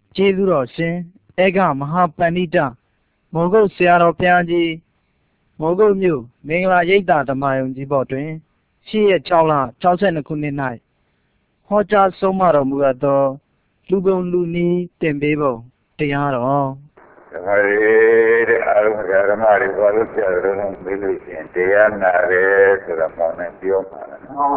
ကျေးဇူးတော်ရှင်ဧကမဟာပန္နိတမောဂုတ်ဆရာတော်ဘုရားကြီးမောဂုတ်မြို့မင်္ဂလာရိပ်သာဓမ္မယုံကြီးဘော်တွင်8 ရက် 6 လ 62 ခုနှစ်၌ဟောကြားဆုံးမတော်မူအပ်သောလူပုံလူနည်းတင်ပေးပုံတရားတော်ဓမ္မရေတဲ့အာရုံဓမ္မတွေဘာလို့ပြတယ်လို့မေးလို့ရှိရင်တရားနာတယ်ဆိုတာမှန်တယ်ပြောမှာနော်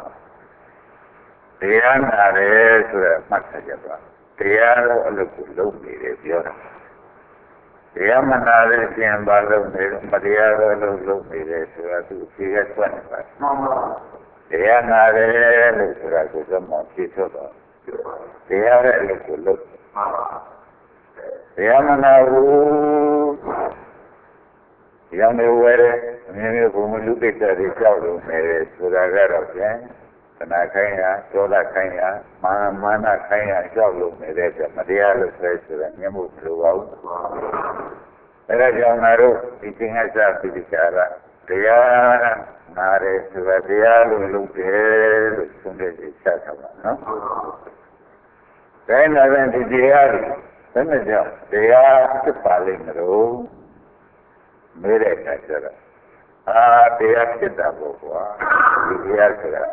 တရားနာတယ်ဆိုတာမှတ်ထားကြပါတရားတော့အလုပ်ကိုလုပ်နေတယ်ပြောတာတရားမနာတဲ့ရှင်ဘာလုပ်နေလဲမတရားတော့လုပ်နေတယ်ဆိုတာသူဖြေရဆွတ်နေပါမှန်ပါတရားနာတယ်လို့ဆိုတာကိုသမောဖြေဆိုတော့တရားရဲ့အလုပ်ကိုလုပ်မှန်ပါတရားမနာဘူးတရားနေဝဲတယ်အမြဲတမ်းဘုံလူပိတ္တတွေကြောက်လို့နေတယ်ဆိုတာကတော့ဖြင့်တဏှာခိုင်းရဒေါသခိုင်းရမာနခိုင်းရကြောက်လို့နေတဲ့အတွက်မတရားလို့ဆိုဆိုတာမျက်မှောက်မလိုပါဘူးအဲဒါကြောင့်ငါတို့ဒီသင်္ခါစပိဋကရာတရားနာတယ်ဆိုတာတရားလို့လုပ်တယ်လို့ဆုံးဖြတ်ချက်ချထားပါနော်ဒါနဲ့လည်းဒီတရားတွေဘယ်နဲ့ကြောင့်တရားဖြစ်ပါလိမ့်မလို့မေးတဲ့အခါကျတော့တရားဖြစ်တာပေါ့ကွာဒီတရားဆိုတာ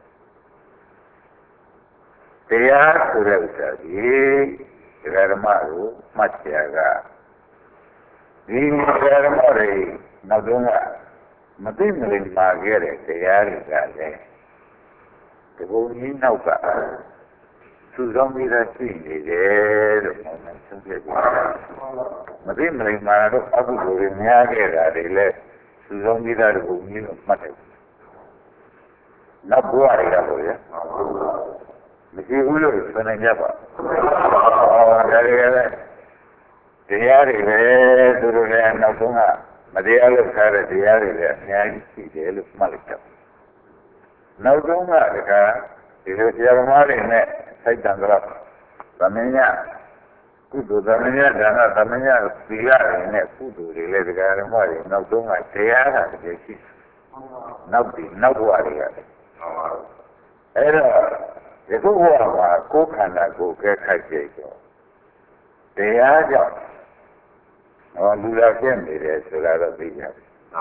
တရားဆိုတဲ့ဥစ္စာဒီဓမ္မကိုမှတ်ချာကဒီဓမ္မတွေနောက်ဆုံးကမသိမလင်ပါခဲ့တဲ့တရားတွေကလည်းဒီဘုံကြီးနောက်ကသူဆောင်ပြီးသားရှိနေတယ်လို့မှန်ဆုံးဖြတ်ကြမသိမလင်ပါတော့အကုသိုလ်တွေများခဲ့တာတွေလည်းသူဆောင်ပြီးသားဒီဘုံကြီးလို့မှတ်တယ်နောက်ဘဝတွေကပေါ့ဗျာမရှိဘူးလို့ဆိုနိုင်ကြပါဒါတွေကလည်းတရားတွေပဲသူတို့လည်းနောက်ဆုံးကမတရားလို့ခါတဲ့တရားတွေလည်းအများကြီးရှိတယ်လို့မှတ်လိုက်တော့နောက်ဆုံးကတခါဒီလိုတရားဓမ္မတွေနဲ့စိုက်တံတော့သမဉ္ဇကုသိုလ်သမဉ္ဇဒါနသမဉ္ဇသီလတွေနဲ့ကုသိုလ်တွေလည်းတရားဓမ္မတွေနောက်ဆုံးကတရားကတကယ်ရှိနောက်ဘဝတွေကလည်းအဲ့တော့ဒီခုဘဝမှာကိုယ်ခန္ဓာကိုယ်ကဲခိုက်ကြတော့တရားကြောင့်လူလာပြည့်နေတယ်ဆိုတာတော့သိကြတယ်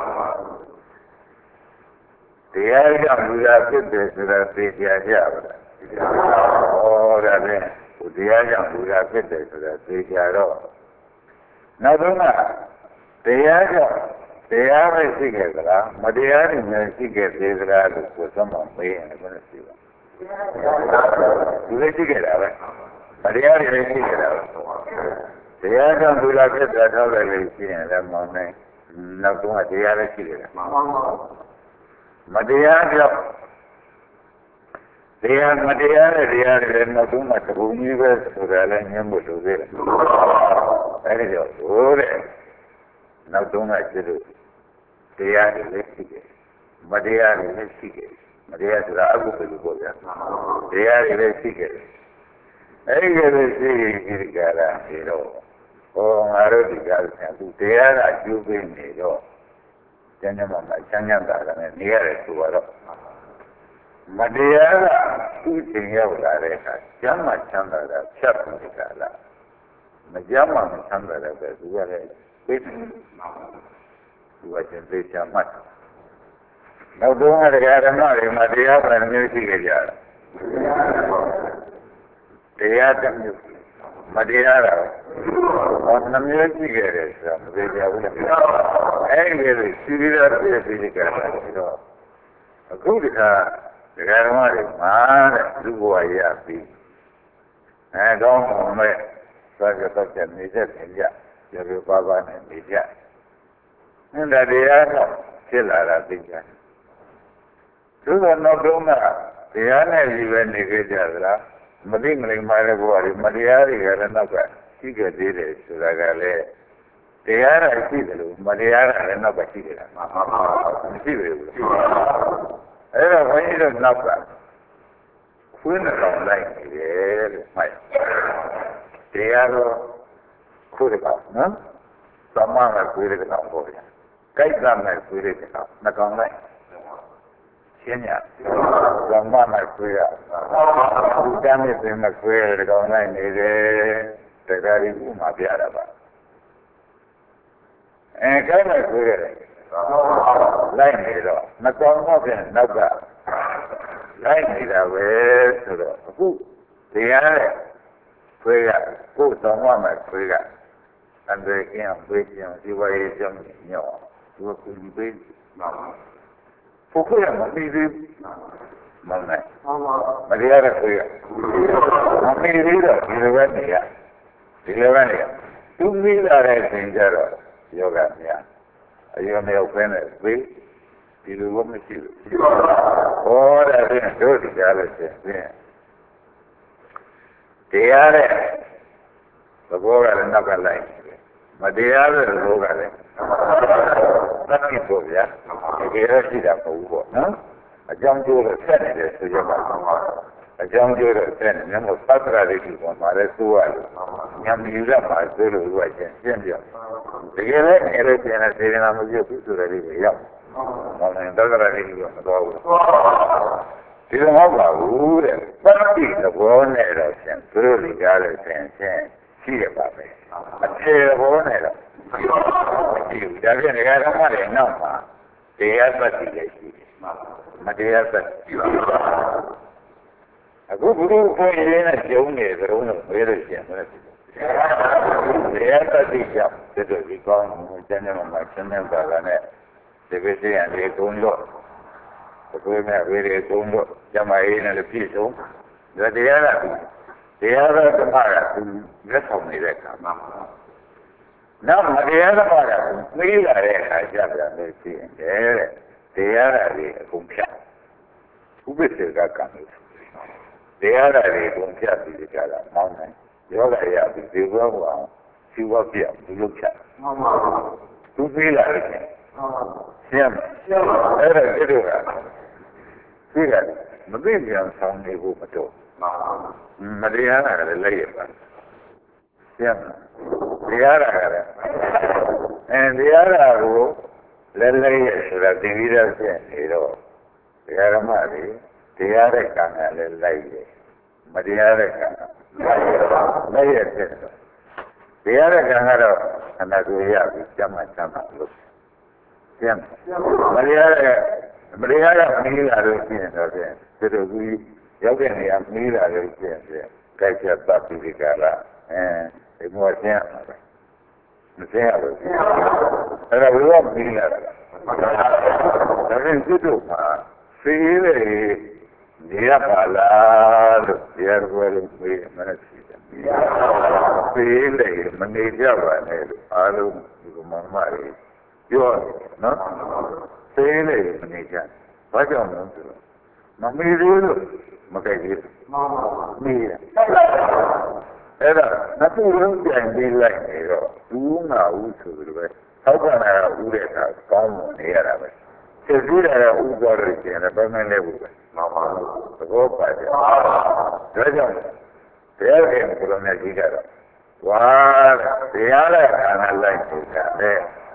တရားကြောင့်လူလာဖြစ်တယ်ဆိုတာသိကြကြပါလားဒါနဲ့တရားကြောင့်လူလာဖြစ်တယ်ဆိုတာသိကြတော့နောက်ဆုံးကတရားကြောင့်တရားပဲရှိခဲ့သလားမတရားတွေလည်းရှိခဲ့သေးသလားလို့ကိုယ်သမမေးရင်လည်းမသိပါဘူးဒီလိုရှိခဲ့တာပဲမတရားတွေလည်းရှိခဲ့တာပဲတရားကြောင့်လူလာဖြစ်တာတော့လည်းရှိရင်လည်းမောင်းနေနောက်ဆုံးကတရားလည်းရှိခဲ့တယ်မတရားကြောင့်တရားမတရားတဲ့တရားတွေလည်းနောက်ဆုံးကတခုကြီးပဲဆိုတာလည်းညှင်းဖို့လိုသေးတယ်အဲဒီတော့ဟိုတဲ့နောက်ဆုံးကကျတော့တရားတွေလည်းရှိတယ်မတရားတွေလည်းရှိတယ်မတရားဆိုတာအကုသိုလ်လို့ပြောပြတရားတွေလည်းရှိခဲ့တယ်အဲဒီကလေးရှိဒီကရာဒီတော့ငါတို့ဒီကဆရာသူတရားကအကျိုးပေးနေတော့ကျမ်းမှာချမ်းသာတာနဲ့နေရတယ်ဆိုတော့မတရားကသူ့ချိန်ရောက်လာတဲ့အခါကျမ်းမှာချမ်းသာတာဖြတ်ပြီးကြလားမကျမ်းမှာချမ်းသာတဲ့ပဲသူကလည်းသိတယ်သူကချင်းသိချမှတ်နောက်တော့တရားဓမ္မတွေမှာတရားပဲမျိုးရှိကြကြတာတရားတစ်မျိုးမတရားတာနှမျိုးရှိခဲ့တယ်ဆိုတာမသိကြဘူးလေအဲဒီလိုရှိပြီးတော့ပြည့်စည်ကြတာဆိုတော့အခုဒီခါတရားဓမ္မတွေမှာတဲ့လူဘဝရပြီးကောင်းမှမဲ့သွားကြတော့နေတဲ့ပြင်ကြပြေပါပါနဲ့နေကြဒါတရားတော့ဖြစ်လာတာသိကြသူကနောက်တော့တရားနဲ့ကြီးပဲနေကြကြသလားမသိမလိမ္မာတဲ့ဘဝတွေမတရားတွေကလည်းနောက်ကရှိခဲ့သေးတယ်ဆိုတာကလည်းတရားရရှိတယ်လို့မတရားရလည်းနောက်ကရှိတယ်လားမရှိဘူးလို့အဲ့တော့ဘုန်းကြီးတို့နောက်ကခွင်းတော်လိုက်နေတယ်လို့မှတ်တရားတော့ခုတကောင်နော်သမမခွေးတဲ့ကောင်ပေါ့ဗျာကြိုက်တာမဲ့ခွေးတဲ့ကောင်နှကောင်လိုက်ရှင်းရသမမခွေးကဘုရားမြတ်ပြင်မဲ့ခွေးတဲ့ကောင်လိုက်နေတယ်ကားကြီးဥမာပြတာပါကောင်းတယ်ဆိုရတယ်လိုက်နေတော့မကောင်းတော့ပြန်နောက်ကလိုက်နေတာပဲဆိုတော့အခုတရားတဲ့ခွေးကကိုယ်ဆောင်ရမယ်ခွေးကအန်ဒေကင်းပေးခြင်းဒီဝရေးကြောင့်ညောသူကကူပေးဖို့ခွေးကမပြီးသေးမနဲ့မတရားတဲ့ခွေးကမပြီးသေးတော့ဒီလိုပဲနေရသူပြီးလာတဲ့အချိန်ကျတော့ယောဂများအယောမရောက်ဖဲနဲ့ပြီးဒီလိုမှမရှိဘူးဟောတဲ့ဖြင့်တို့တရားလို့ရှိရင်တရားတဲ့သဘောကလည်းနောက်ကလိုက်မတရားတဲ့သဘောကလည်းသတိဖို့ဗျာတကယ်တော့ရှိတာမဟုတ်ဘူးပေါ့နော်အကြောင်းကျိုးတော့ဆက်နေတယ်ဆိုကြပါအကြောင်းကျိုးတော့ဆက်နေတယ်မို့သတ္တရာဒိဋ္ဌိပေါ်မှာလည်းသိုးရတယ်ညံမြူရမှာသိုးလို့ဥပ္ပချင်းရှင်းပြတကယ်လည်းအဲ့လိုကျင်တဲ့စေတနာမပြုတ်ဘူးဆိုတဲ့လေးကိုရောက်ဟောတယ်သတ္တရာဒိဋ္ဌိကမတော်ဘူးဒီလိုမဟုတ်ပါဘူးတဲ့သတိသဘောနဲ့တော့ရှင်သူတို့တွေကြားလို့ရှင်ရှိရပါပဲအခြေသဘောနဲ့တော့မရှိဘူးဒါဖြင့်ဒီကဓမ္မတွေနောက်မှာတရားသတိလည်းရှိတယ်မတရားသတိပါအခုဘုရားကိုယ်ရင်းနဲ့ကျုံနေကြတော့မေးလို့ရှင်တရားသတိကြောင့်ဒီလိုဒီကောင်းကျမ်းမှာဆင်းရဲပါကနဲ့ဒီပစ္စည်းအရေးသုံးလို့ကိုယ်နဲ့ဝေရေသုံးလို့ကျမရေးနဲ့ပြည့်စုံဒါတရားကတရားတော်ကမှကသူလက်ဆောင်နေတဲ့အခါမှာနောက်မတရားတော်ကသိလာတဲ့အခါကျပြန်လို့ရှိရင်တဲ့တရားဓာတ်တွေအကုန်ဖြတ်ဥပ္ပစေကကံလို့တရားဓာတ်တွေအကုန်ဖြတ်ပြီးကြတာမောင်းတယ်ယောဂရပြီးဒီဘောကောင်စီဝပြဘူးလို့ဖြတ်သူသိလာတယ်ရှင်းအဲ့ဒါဒီလိုကသိတယ်မသိပြန်ဆောင်နေဖို့မတော့မတရားတာလည်းလက်ရပါရှင်းတရားတာကလည်းတရားတာကိုလည်းလက်ရဆိုတာသိပြီးတော့ရှင်းနေတော့တရားဓမ္မတွေတရားတဲ့ကံကလည်းလိုက်တယ်မတရားတဲ့ကံလက်ရဖြစ်တော့တရားတဲ့ကံကတော့ခန္ဓာကိုယ်ရပြီးကျမ်းမှလို့ရှင်းမတရားတဲ့မတရားကမီးလာလို့ရှိရင်တော့ဖြင့်ဒီလိုကြီးရောက်တဲ့နေရာမီးလာလို့ရှိရင်ဖြင့်ကြိုက်ချက်ပတ်ပြီးဒီကလာဒီမောရှင်းမှာပဲမရှင်းရဘူးအဲ့ဒါဘယ်တော့မီးလာလဲဒါဖြင့်ဒီတို့မှာသိလေနေရပါလားလို့တရားတော်ကိုမေးမနဲ့ရှိတယ်သိလေမနေကြပါနဲ့လို့အားလုံးဒီမမတွေပြောတယ်နော်သိလေမနေကြဘာကြောင့်လဲဆိုတော့မမေးသေးလို့မကြိုက်သေးဘူးမေးတယ်အဲ့ဒါနှစ်ခုလုံးပြန်ပြီးလိုက်နေတော့ဘူးငါဦးဆိုလို့ပဲသောက်ကနာကဦးတဲ့အခါကောင်းမွန်နေရတာပဲသိပြီးတာကဦးသွားလို့ကျင်တယ်ဘာမှမလဲဘူးပဲမှန်ပါဘူးသဘောပါတယ်ဒါကြောင့်တရားခင်ဘုရားမြတ်ကြီးကတော့ဝါတရားနဲ့ခန္ဓာလိုက်နေတာလေ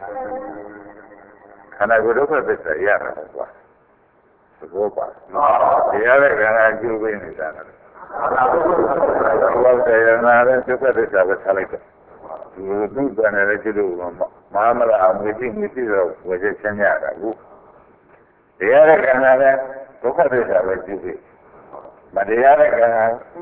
ခန္ဓာကိုယ်ဒုက္ခသစ္စာရတာကွာသဘောပါတရားနဲ့ခန္ဓာကျူးပေးနေတာလေဘောတရားနာတဲ့ဒုက္ခသစ္စာပဲထားလိုက်တယ်ဒီဒုက္ခနဲ့လည်းကျလို့မဟာမလာအမှုသိမရှိတော့ဝေချက်ချမ်းရတာဘူးတရားနဲ့ခန္ဓာလည်းဒုက္ခသစ္စာပဲကျူးပေးမတရားတဲ့ခန္ဓာ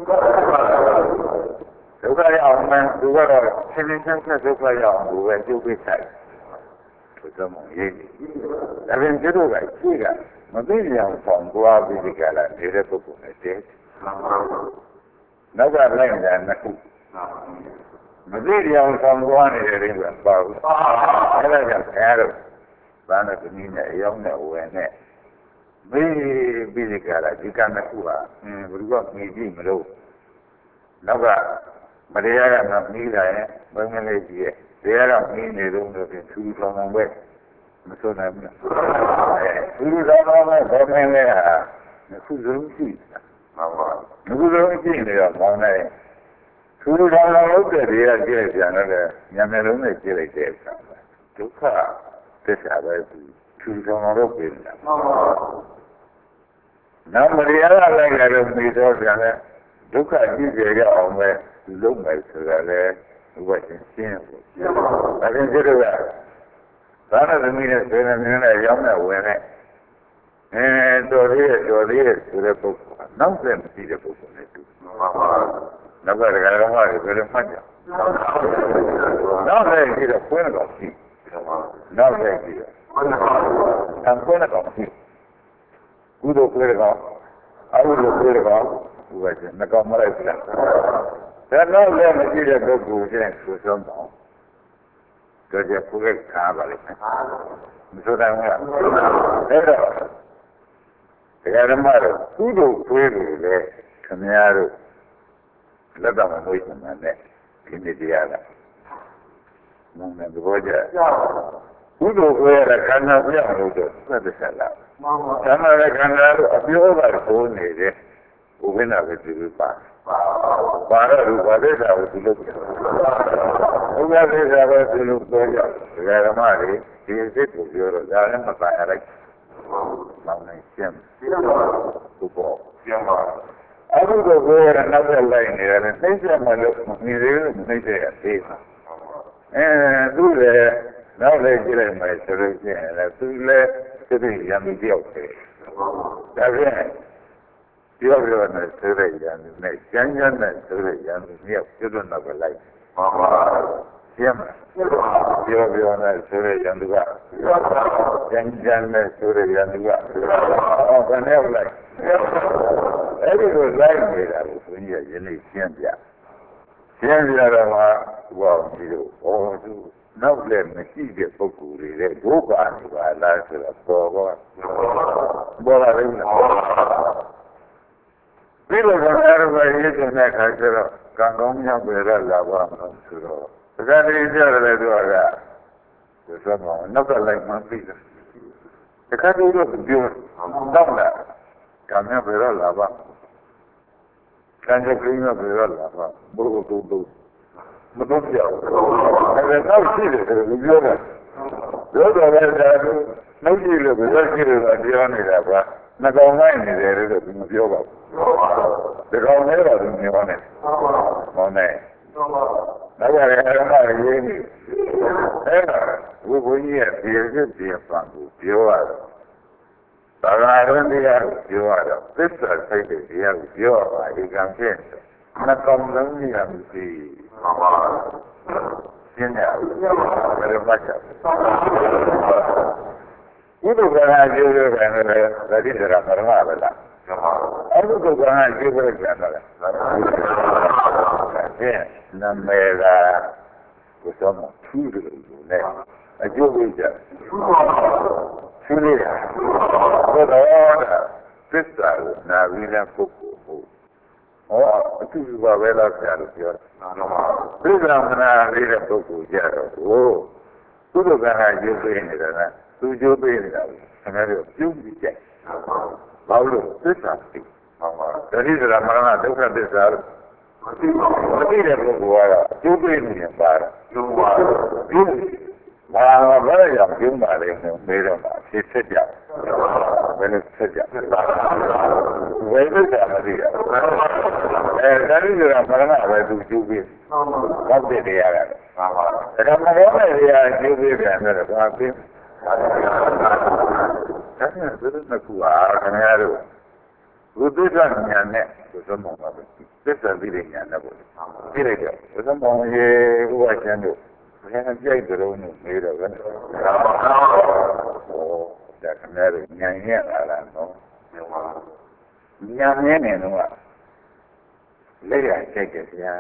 ဒုက္ခရအောင်မှသူကတော့ဆင်းရဲချမ်းသာဒုက္ခရအောင်ကိုပဲကျူးပေးဆိုင်ဘုရားမောင်ရေးဒါပြင်ကျတော့ကရှိကမသိကြအောင်ဆောင်သွားပြီးဒီကလာနေတဲ့ပုဂ္ဂိုလ်နဲ့တည်းနောက်ကလိုက်တာနှစ်ခုမသိကြအောင်ဆောင်သွားနေတဲ့တွေပါဘူးအဲ့ဒါကြောင့်ခင်ဗျားတို့ဘာနဲ့ဒီနည်းနဲ့အယောင်းနဲ့ဝယ်နဲ့မေးပြီးဒီကလာဒီကနှစ်ခုဟာဘယ်သူကမေးကြည့်မလို့နောက်ကမတရားကမှမီးလာရင်ဘယ်မလေးကြည့်ရဲ့တရားကမီးနေတော့ဆိုရင်သူ့ဆောင်ပဲမစွမ်းနိုင်ဘူးသူ့ဆောင်ပဲဘယ်မလေးဟာခုဆုံးရှိမှာပါခုဆုံးရှိနေတော့မောင်းနေသူ့ဆောင်လို့တဲ့တရားကြည့်ပြန်တော့ညံနေလုံးနဲ့ကြည့်လိုက်တဲ့အခါဒုက္ခသစ္စာပဲသူ့ဆောင်လို့ပြင်တာနောက်မတရားကလည်းလည်းပြီးတော့ပြန်လဲဒုက္ခကြည့်ကြရအောင်ပဲသူလုံးမယ်ဆိုတာလေဥပဒေရှင်းဖို့ဒါပြင်ကျတော့သာနာသမီးနဲ့ဆွေးနွေးနေတဲ့ရောင်းတဲ့ဝင်တဲ့တော်သေးရဲ့ဆိုတဲ့ပုဂ္ဂိုလ်ကနောက်ဆက်မရှိတဲ့ပုဂ္ဂိုလ်နဲ့တူနောက်ကဒကာတော်မတွေဘယ်လိုမှတ်ကြနောက်ဆက်ရှိတော့ဖွင့်တော့ရှိနောက်ဆက်ရှိတော့ဖွင့်တော့ရှိကုသိုလ်ခွေးတော့အကုသိုလ်ခွေးတော့ဥပဒေနှကောင်မလိုက်ဘူးလားဒါနောက်လည်းမရှိတဲ့ပုဂ္ဂိုလ်ချင်းဆိုဆုံးတော့တော့ကျခွေးခါပါလိမ့်မယ်မဆိုတိုင်းဘူးလားအဲ့တော့တရားဓမ္မတို့ကုသိုလ်ခွေးတွေလည်းခင်ဗျားတို့လက်တော်မမွေးစမှန်နဲ့ဒီနေ့တရားကမုန်းတဲ့ဘောကြကုသိုလ်ခွေးရတဲ့ခန္ဓာပြောင်းလို့တော့သက်သက်ဆက်လာခန္ဓာနဲ့ခန္ဓာတို့အပြောကကိုးနေတယ်ဥပ္ပနာပဲဒီလိုပါတော့ရူပဒေသာကိုဒီလိုပြောဥပ္ပဒေသာပဲဒီလိုပြောကြတရားဓမ္မတွေဒီစိတ်ကိုပြောတော့ဒါလည်းမပါရလိုက်မောင်းနေရှင်းသူပေါ်ရှင်းပါအခုတော့ကိုယ်ရနောက်ဆက်လိုက်နေတယ်နှိမ့်ဆက်မှလို့မီသေးလို့နှိမ့်ဆက်ရသေးတာသူလည်းနောက်လည်းကြည့်လိုက်မယ်ဆိုလို့ရှိရင်လည်းသူလည်းသိရံပြောက်တယ်ဒါဖြင့်ပြောနေဆိုရရံနဲ့ကျန်းကျန်းနဲ့ဆိုရရံမြောက်ကျွတ်တော့ပဲလိုက်ပါပါရှင်းမပြောနေဆိုရရံသူကကျန်းကျန်းနဲ့ဆိုရရံသူကဘယ်နဲ့လိုက်အဲ့ဒီလိုလိုက်နေတာကိုဘုန်းကြီးကယနေ့ရှင်းပြတော့မှဘောဒီလိုသူနောက်လည်းမရှိတဲ့ပုဂ္ဂိုလ်တွေတဲ့ဒုက္ခတွေပါလားဆိုတော့ပေါ်လာလိမ့်မယ်ဒီလိုကအဲ့ဒါပဲရေးတဲ့အခါကျတော့ကံကောင်းများပဲလာပါမှာဆိုတော့ဒါကြတဲ့ကြရတယ်သူကဆိုတော့နောက်ကလိုက်မှပြီတခါတည်းတော့ပြောတော့လာကံများပဲလာပါကံကြိမ်းများပဲလာပါဘုရားတူမတော့ပြောင်းအဲ့ဒါတော့ရှိတယ်ဆိုလို့ပြောတာပြောတော့လည်းဒါကနှုတ်ကြည့်လို့ပြောရှိလို့ပြောနေတာကနှကောင်လိုက်နေတယ်လို့သူမပြောပါဘူးဒီကောင်လေးတော့သူပြောနေဟောနေနောက်ရယ်အမှန်ရေးနေအဲ့ဒါဘုရားကြီးရဲ့ဒီစစ်ဒီပံကိုပြောရတော့သာဂရဏတရားကိုပြောရတော့သစ္စာစိတ်တရားကိုပြောရပါဒီကံဖြင့်နှကောင်လုံးကြီးရမရှိရှင်းရတယ်ဘယ်လိုမှတ်ချက်ဥဒ္ဒကနာကျိုးရတဲ့လည်းသတိစရာမရမပဲလားအဘုဒ္ဓကနာကျိုးရတဲ့လည်းရှင်းနမေရာကိုသောမထူးတယ်လို့နဲ့အကျိုးပေးကြထူးနေတာဘုရားသစ္စာကိုနာပြီးတဲ့ပုဂ္ဂိုလ်ဟုတ်အတူတူပါပဲလားဆရာတို့ပြောတာသစ္စာမနာလေးတဲ့ပုဂ္ဂိုလ်ကြတော့သုဒ္ဓကနာကျိုးပေးနေတာကသူကျိုးပေးနေတာကိုခင်ဗျားတို့ပြုပြီးကြိုက်ဘာလို့သစ္စာသိဒိဋ္ဌိဆိုတာမရဏဒုက္ခသစ္စာလို့မသိတဲ့ပုဂ္ဂိုလ်ကတော့ကျိုးပေးနေရင်ပါတာဘာလဲရပြုံးပါလေမေးတော့ပါဖြစ်ဆက်ကြဘယ်လိုဆက်ကြဝိသုဒ္ဓမသိရဒိဋ္ဌိဆိုတာမရဏပဲသူကျိုးပေးဘောက်တဲ့တရားကလည်းဒါကမဘောတဲ့တရားကျိုးပေးပြန်တော့ဘာဖြစ်ဒါနဲ့ဘယ်လိုကူအားခင်ဗျားတို့ဘုဒ္ဓဉာဏ်နဲ့ဘုသမုံပါပဲသစ္စာသိတဲ့ဉာဏ်နဲ့ပေါ့သိလိုက်တော့ဘုသမုံရေဘုရားကျမ်းတို့ဘယ်နဲ့ကြိုက်ကြလို့နေတော့ပဲဒါခင်ဗျားတို့ဉာဏ်နဲ့လာတာနော်ဉာဏ်နဲ့နေတော့လက်ရကြိုက်တယ်ဗျာ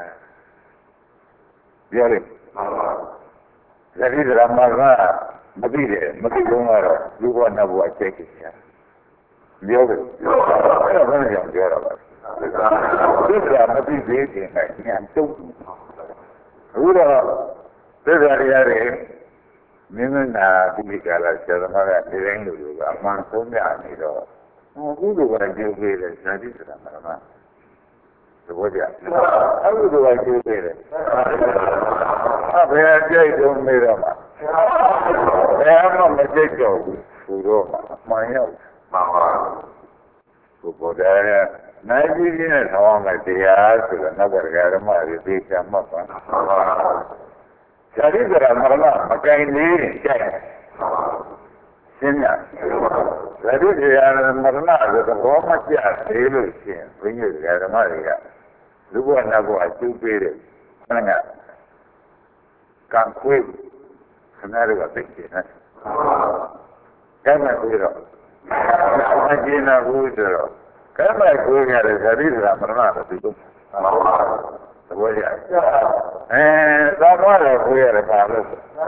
ပြောလိုက်သတိဓမ္မကမသိတယ်မသိတော့ကတော့လူဘဝနတ်ဘဝကြိုက်တယ်ဗျာပြောတယ်အဲ့ဒါဘယ်လိုကြောင့်ပြောရပါလဲသစ္စာမသိသေးခြင်းနဲ့ဉာဏ်တုံ့အခုတော့သစ္စာတရားတွေမင်းမနာဒီကလာဆရာသမားကဒီတိုင်းလူတွေကအမှန်ဆုံးပြနေတော့အခုလိုပဲကြိုးပေးတယ်ဇာတိဆိုတာမှန်မှာသဘောကျအခုလိုပဲကြိုးပေးတယ်ဘယ်ကြိုက်တော့မေးတော့မှာဘယ်မှမကြိတ်တော့ဘူးဆိုတော့မှန်ရောက်ပါဘုရားနိုင်ကြီးကြီးနဲ့ထောင်းအောင်လိုက်တရားဆိုတော့နောက်ကဓမ္မတွေသိချမှတ်ပါဇာတိကရမရဏမကင်လေးကြိုက်ရှင်းရဇာတိကရမရဏဆိုတော့ဘောမကျသေးလို့ရှိရင်ဘုန်းကြီးဓမ္မတွေကလူဘဝနတ်ဘဝအကျိုးပေးတယ်ခဏကံခွေးခဏတော့သိတယ်နော်ကဲမဲ့ပြီးတော့မကျင်းတော့ဘူးဆိုတော့ကဲမဲ့ကိုရတဲ့ဇာတိကရမရဏကိုသိတော့သဘောကျသာမတော်ကိုရတယ်ပါလို့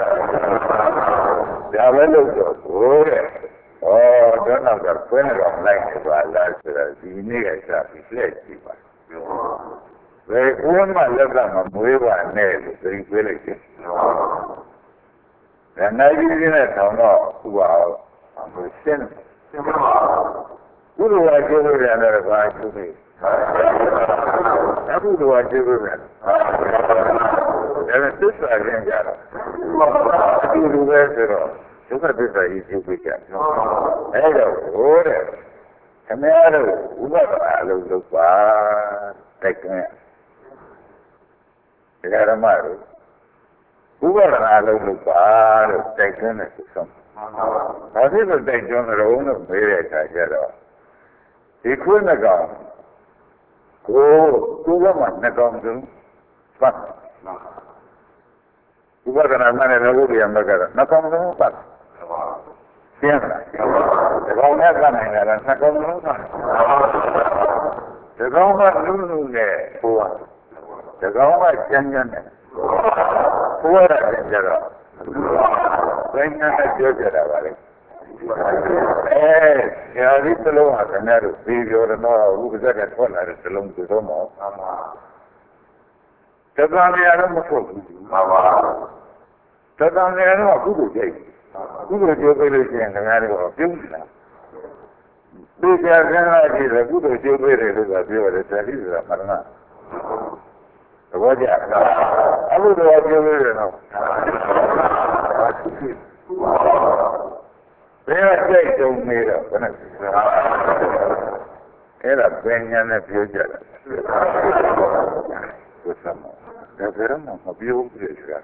ဒါပဲလို့တော့ကိုတဲ့တော့နောက်ကခွဲနေတော့လိုက်နေပါလားဆိုတော့ဒီနေ့ကစပြီးလက်ကြည့်ပါဘယ်ကိုမှလက်ကမမွေးပါနဲ့လို့သိပေးလိုက်တယ်ဒါနိုင်ကြီးနဲ့ထောင်တော့ဥပါဘယ်ရှင်းဘုရားကျိုးလို့ရတယ်ဘာကျိုးလဲအခုတော့ကျိုးလို့ရတယ်ဒါသစ္စာရင်းကြတော့ဒီလိုပဲဆိုတော့ဒုက္ခသစ္စာကြီးကျိုးပြကြအဲ့တော့ဟိုတဲ့ခင်ဗျားတို့ဥပဒနာလို့လုပ်ပါတိုက်တွန်းရဓမ္မတို့ဥပဒနာလို့လုပ်ပါလို့တိုက်တွန်းတယ်ဆိုဆုံးဘာဖြစ်လို့တိုက်တွန်းကြလို့မေးတဲ့အခါကျတော့ဒီခွင့်နှကောင်ကိုကမှနှကောင်စုပတ်ဥပဒနာနဲ့လည်းဘုရားမကတော့နှကောင်စုပတ်ရှင်းလားဒီကောင်နဲ့ကနိုင်တာနှကောင်စုပတ်ဒီကောင်ကလူလူနဲ့ဟိုဒီကောင်ကကျန်းကျန်းနဲ့ဟိုရတယ်ကြတော့ဘယ်နဲ့ပြောကြတာပါလဲဆရာကြီးတလုံးဟာခင်ဗျားတို့ပြီးပြောတော့ဥပဇက်ကထွက်လာတဲ့တလုံးသူတော့မဟုတ်တက္ကမရတော့မဟုတ်ဘူးမှန်ပါတက္ကမရတော့ကုသိုလ်ကြိုက်ကုသိုလ်ကြိုးပေးလို့ရှိရင်ခင်ဗျားတို့ပြုံးနေတာဒီကြကန်းလာကြည့်တယ်ကုသိုလ်ကြိုးပေးတယ်လို့ပြောတယ်ဆရာကြီးဆိုတာမရဏသဘောကျအခုတော့ကြိုးပေးတယ်နော်ဘယ်အကျိတ်တုံးနေတော့ဘယ်နဲ့အဲ့ဒါဘယ်ညာနဲ့ပြောကြတာဘုရားမောဒါကြရမှာမပြောဘူးလေဆိုတာ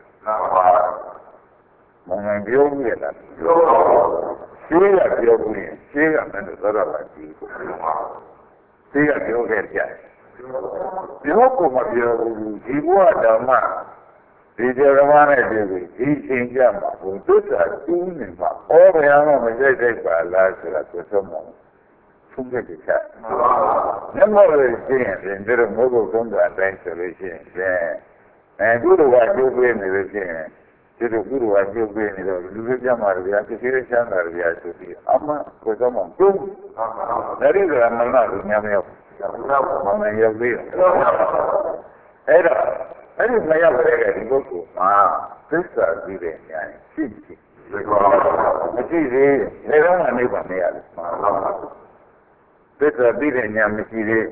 မငန်ပြောဘူးလေလားရှင်းရပြောဘူးရင်ရှင်းရမယ်လို့သောတာပန်ကြီးရှင်းရပြောခဲ့ကြတယ်ပြောကိုမပြောဘူးဒီဘဝဓမ္မဒီဓမ္မနဲ့ပြောပြီးဒီချိန်ကြမှာဘုသစ္စာတူးနေမှာဩဘယ်အောင်မကြိုက်တဲ့ပါလားဆိုတာကိုသုံးမှာသုံးတဲ့ကိစ္စမျက်မှောက်လို့ရှိရင်ဒီလိုမဟုတ်ဘူးသုံးတာအတိုင်းဆိုလို့ရှိရင်ကုသိုလ်ကကျိုးပေးနေလို့ရှိရင်ဒီလိုကုသိုလ်ကကျိုးပေးနေတော့လူတွေကြမှာဗျာကိစ္စချမ်းသာဗျာဆိုပြီးအမှကိုသုံးမှာကျုံးဒါရီကမနာလို့ညမရောက်မမရောက်သေးအဲ့တော့အဲ့ဒီမရောက်တဲ့ဒီပုဂ္ဂိုလ်မှာသစ္စာပြီးတဲ့ဉာဏ်ရှိရှိမရှိသေးနေတော့မှနိဗ္ဗာန်မရဘူးသစ္စာပြီးတဲ့ဉာဏ်မရှိသေး